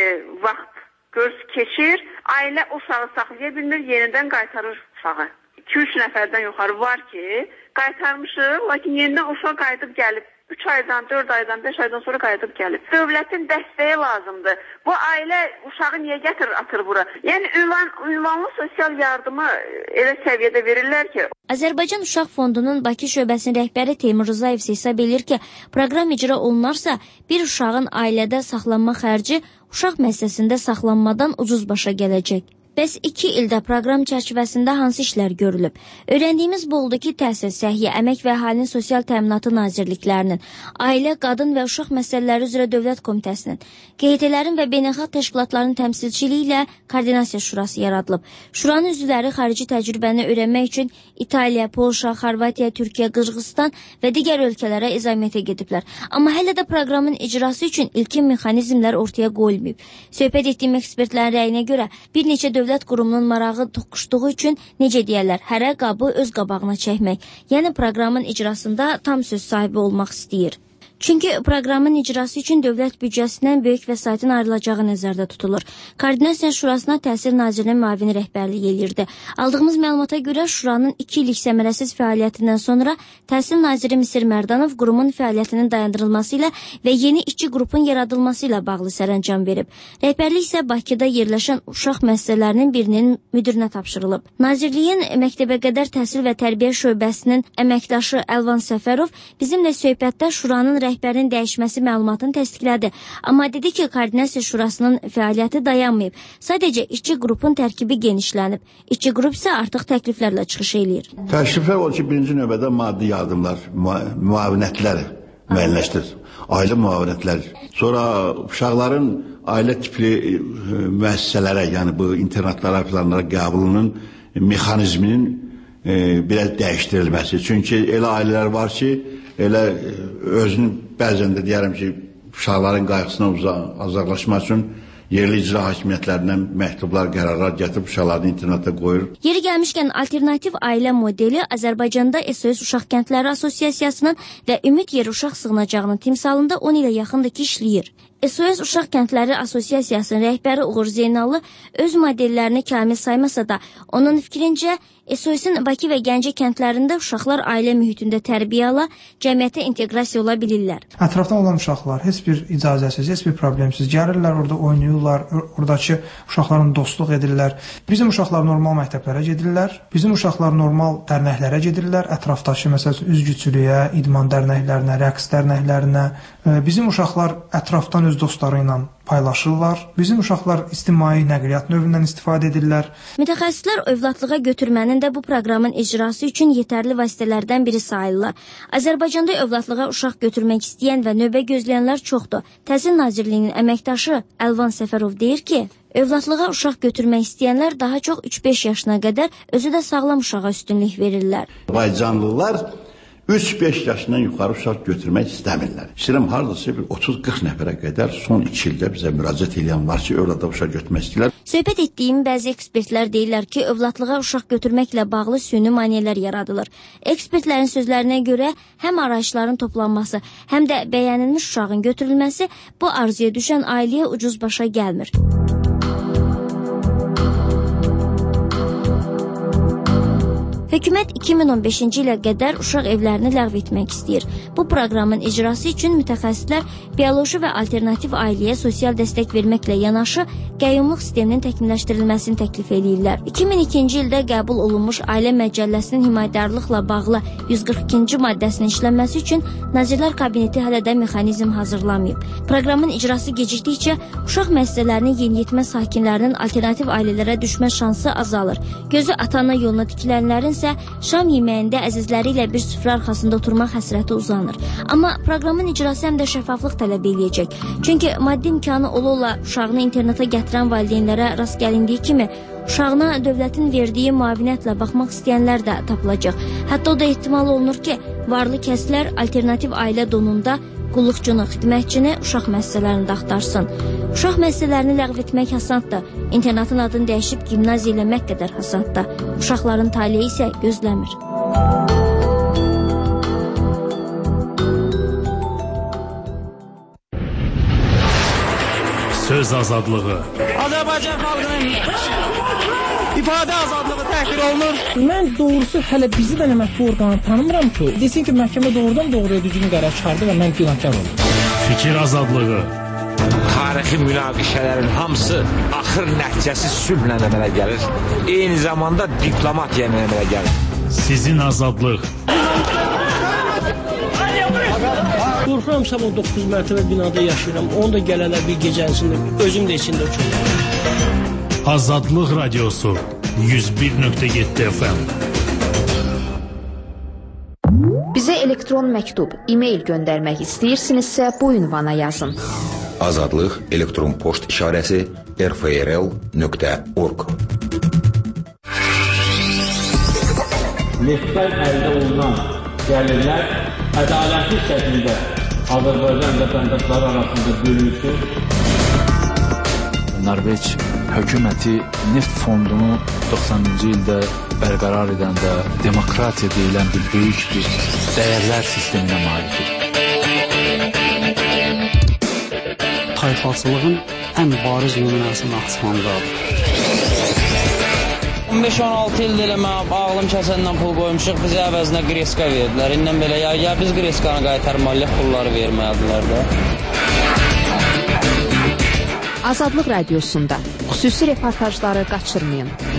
vaxt keçir, ailə uşağı saxlaya bilmir, yenidən qaytarır uşağı. 2-3 nəfərdən yuxarı var ki, qaytarmışıq, lakin yenidən uşaq qayıdıb gəlib. 3 aydan, 4 aydan, 5 aydan sonra qayıdıb gəlib. Dövlətin dəstəyi lazımdır. Bu ailə uşağı niyə gətirir, atır bura? Yəni, ünvanlı sosial yardımı elə səviyyədə verirlər ki. Azərbaycan Uşaq Fondunun Bakı şöbəsinin rəhbəri Teymur Rızayev hesab edir ki, proqram icra olunarsa, bir uşağın ailədə saxlanma xərci uşaq müəssisəsində saxlanmadan ucuz başa gələcək. Bəs 2 ildə proqram çərçivəsində hansı işlər görülüb? Öyrəndiyimiz bu oldu ki, Təhsil, Səhiyyə, Əmək və Əhalinin Sosial Təminatı Nazirliklərinin, Ailə, Qadın və Uşaq Məsələləri üzrə Dövlət Komitəsinin, QHT-lərin və beynəlxalq təşkilatların təmsilçiliyi ilə Koordinasiya Şurası yaradılıb. Şuranın üzvləri xarici təcrübəni öyrənmək üçün İtaliya, Polşa, Xorvatiya, Türkiyə, Qırğızstan və digər ölkələrə izamiyyətə gediblər. Amma hələ də proqramın icrası üçün ilkin mexanizmlər ortaya qoyulmayıb. Söhbət etdiyim ekspertlərin rəyinə görə bir neçə dövlət qurumunun marağı toqquşduğu üçün necə deyərlər, hərə qabı öz qabağına çəkmək, yəni proqramın icrasında tam söz sahibi olmaq istəyir. Çünki proqramın icrası üçün dövlət büdcəsindən böyük vəsaitin ayrılacağı nəzərdə tutulur. Koordinasiya Şurasına Təhsil Nazirinin müavini rəhbərlik edirdi. Aldığımız məlumata görə Şuranın 2 illik səmərəsiz fəaliyyətindən sonra Təhsil Naziri Misir Mərdanov qurumun fəaliyyətinin dayandırılması ilə və yeni işçi qrupun yaradılması ilə bağlı sərəncam verib. Rəhbərlik isə Bakıda yerləşən uşaq müəssisələrinin birinin müdirinə tapşırılıb. Nazirliyin məktəbə qədər təhsil və tərbiyə şöbəsinin əməkdaşı Əlvan Səfərov bizimlə söhbətdə Şuranın rəhbərin dəyişməsi məlumatını təsdiqlədi. Amma dedi ki, Koordinasiya Şurasının fəaliyyəti dayanmayıb. Sadəcə işçi qrupun tərkibi genişlənib. İşçi qrup isə artıq təkliflərlə çıxış eləyir. Təkliflər o ki, birinci növbədə maddi yardımlar, müavinətlər müəyyənləşdirir. Ailə müavinətləri. Sonra uşaqların ailə tipli müəssisələrə, yəni bu internatlara, planlara qəbulunun mexanizminin biraz dəyişdirilməsi. Çünki elə ailələr var ki, elə özünün bəzən də deyərəm ki, uşaqların qayğısına azarlaşmaq üçün yerli icra hakimiyyətlərindən məktublar, qərarlar gətirib uşaqlarını internata qoyur. Yeri gəlmişkən alternativ ailə modeli Azərbaycanda SOS Uşaq Kəndləri Assosiasiyasının və Ümid Yeri Uşaq Sığınacağının timsalında 10 ilə yaxındır ki, işləyir. SOS Uşaq Kəndləri Assosiasiyasının rəhbəri Uğur Zeynallı öz modellərini kamil saymasa da, onun fikrincə SOS-in Bakı və Gəncə kəndlərində uşaqlar ailə mühitində tərbiyə ala, cəmiyyətə inteqrasiya ola bilirlər. Ətrafdan olan uşaqlar heç bir icazəsiz, heç bir problemsiz gəlirlər, orada oynayırlar, oradakı uşaqların dostluq edirlər. Bizim uşaqlar normal məktəblərə gedirlər, bizim uşaqlar normal dərnəklərə gedirlər, ətrafdakı məsələn üzgüçülüyə, idman dərnəklərinə, rəqs dərnəklərinə. Bizim uşaqlar ətrafdan öz dostları ilə paylaşırlar. Bizim uşaqlar ictimai nəqliyyat növündən istifadə edirlər. Mütəxəssislər övladlığa götürmənin də bu proqramın icrası üçün yetərli vasitələrdən biri sayılırlar. Azərbaycanda övladlığa uşaq götürmək istəyən və növbə gözləyənlər çoxdur. Təhsil Nazirliyinin əməkdaşı Əlvan Səfərov deyir ki, övladlığa uşaq götürmək istəyənlər daha çox 3-5 yaşına qədər özü də sağlam uşağa üstünlük verirlər. Azərbaycanlılar 3-5 yaşından yuxarı uşaq götürmək istəmirlər. İstəyirəm, haradasa bir 30-40 nəfərə qədər son 2 ildə bizə müraciət edən var ki, övladlığa uşaq götürmək istəyirlər. Söhbət etdiyim bəzi ekspertlər deyirlər ki, övladlığa uşaq götürməklə bağlı süni maneələr yaradılır. Ekspertlərin sözlərinə görə həm arayışların toplanması, həm də bəyənilmiş uşağın götürülməsi bu arzuya düşən ailəyə ucuz başa gəlmir. Hökumət 2015-ci ilə qədər uşaq evlərini ləğv etmək istəyir. Bu proqramın icrası üçün mütəxəssislər bioloji və alternativ ailəyə sosial dəstək verməklə yanaşı qəyyumluq sisteminin təkmilləşdirilməsini təklif edirlər. 2002-ci ildə qəbul olunmuş Ailə Məcəlləsinin himayədarlıqla bağlı 142-ci maddəsinin işlənməsi üçün Nazirlər Kabineti hələ də mexanizm hazırlamayıb. Proqramın icrası gecikdikcə uşaq müəssisələrinin yeniyetmə sakinlərinin alternativ ailələrə düşmə şansı azalır. Gözü ata-ana yoluna tikilənlərin isə şam yeməyində əzizləri ilə bir süfrə arxasında oturmaq həsrəti uzanır. Amma proqramın icrası həm də şəffaflıq tələb eləyəcək. Çünki maddi imkanı ola uşağını internata gətirən valideynlərə rast gəlindiyi kimi, uşağına dövlətin verdiyi müavinətlə baxmaq istəyənlər də tapılacaq. Hətta o da ehtimal olunur ki, varlı kəslər alternativ ailə donunda qulluqçunu, xidmətçini uşaq müəssisələrində axtarsın. Uşaq müəssisələrini ləğv etmək asandır. İnternatın adını dəyişib gimnaziya eləmək qədər asandır. Uşaqların taleyi isə gözləmir. Söz azadlığı. Azərbaycan xalqının ifadə azadlığı təhqir olunur. Mən doğrusu hələ bizi də mətbu orqanı tanımıram ki, desin ki, məhkəmə doğrudan doğruya düzgün qərar çıxardı və mən günahkar oldum. Fikir azadlığı. Tarixi münaqişələrin hamısı axır nəticəsi sülhlə əmələ gəlir. Eyni zamanda diplomatiya əmələ gəlir. Sizin azadlıq. Qorxuram, sabah 9 mərtəbə binada yaşayıram. Onu da gələnlər bir gecənsində, özüm də içində uçuram. Azadlıq Radiosu 101.7 FM. Bizə elektron məktub, e-mail göndərmək istəyirsinizsə bu ünvana yazın. Azadlıq elektron poçt işarəsi rfrl.org. Neftdən əldə olunan gəlirlər ədalətli şəkildə Azərbaycan vətəndaşları arasında bölünsün. Norveç hökuməti neft fondunu 90-cı ildə bərqərar edəndə demokratiya deyilən bir böyük bir dəyərlər sisteminə malikdir. Tayfaçılığın ən bariz nümunəsi Naxçıvandadır. 15-16 ildir elə mən ağlım kəsəndən pul qoymuşuq, bizə əvəzinə greska verdilər. İndən belə ya biz greskanı qaytarmalıyıq, pulları verməliyədilər də. Azadlıq Radiosunda xüsusi reportajları qaçırmayın.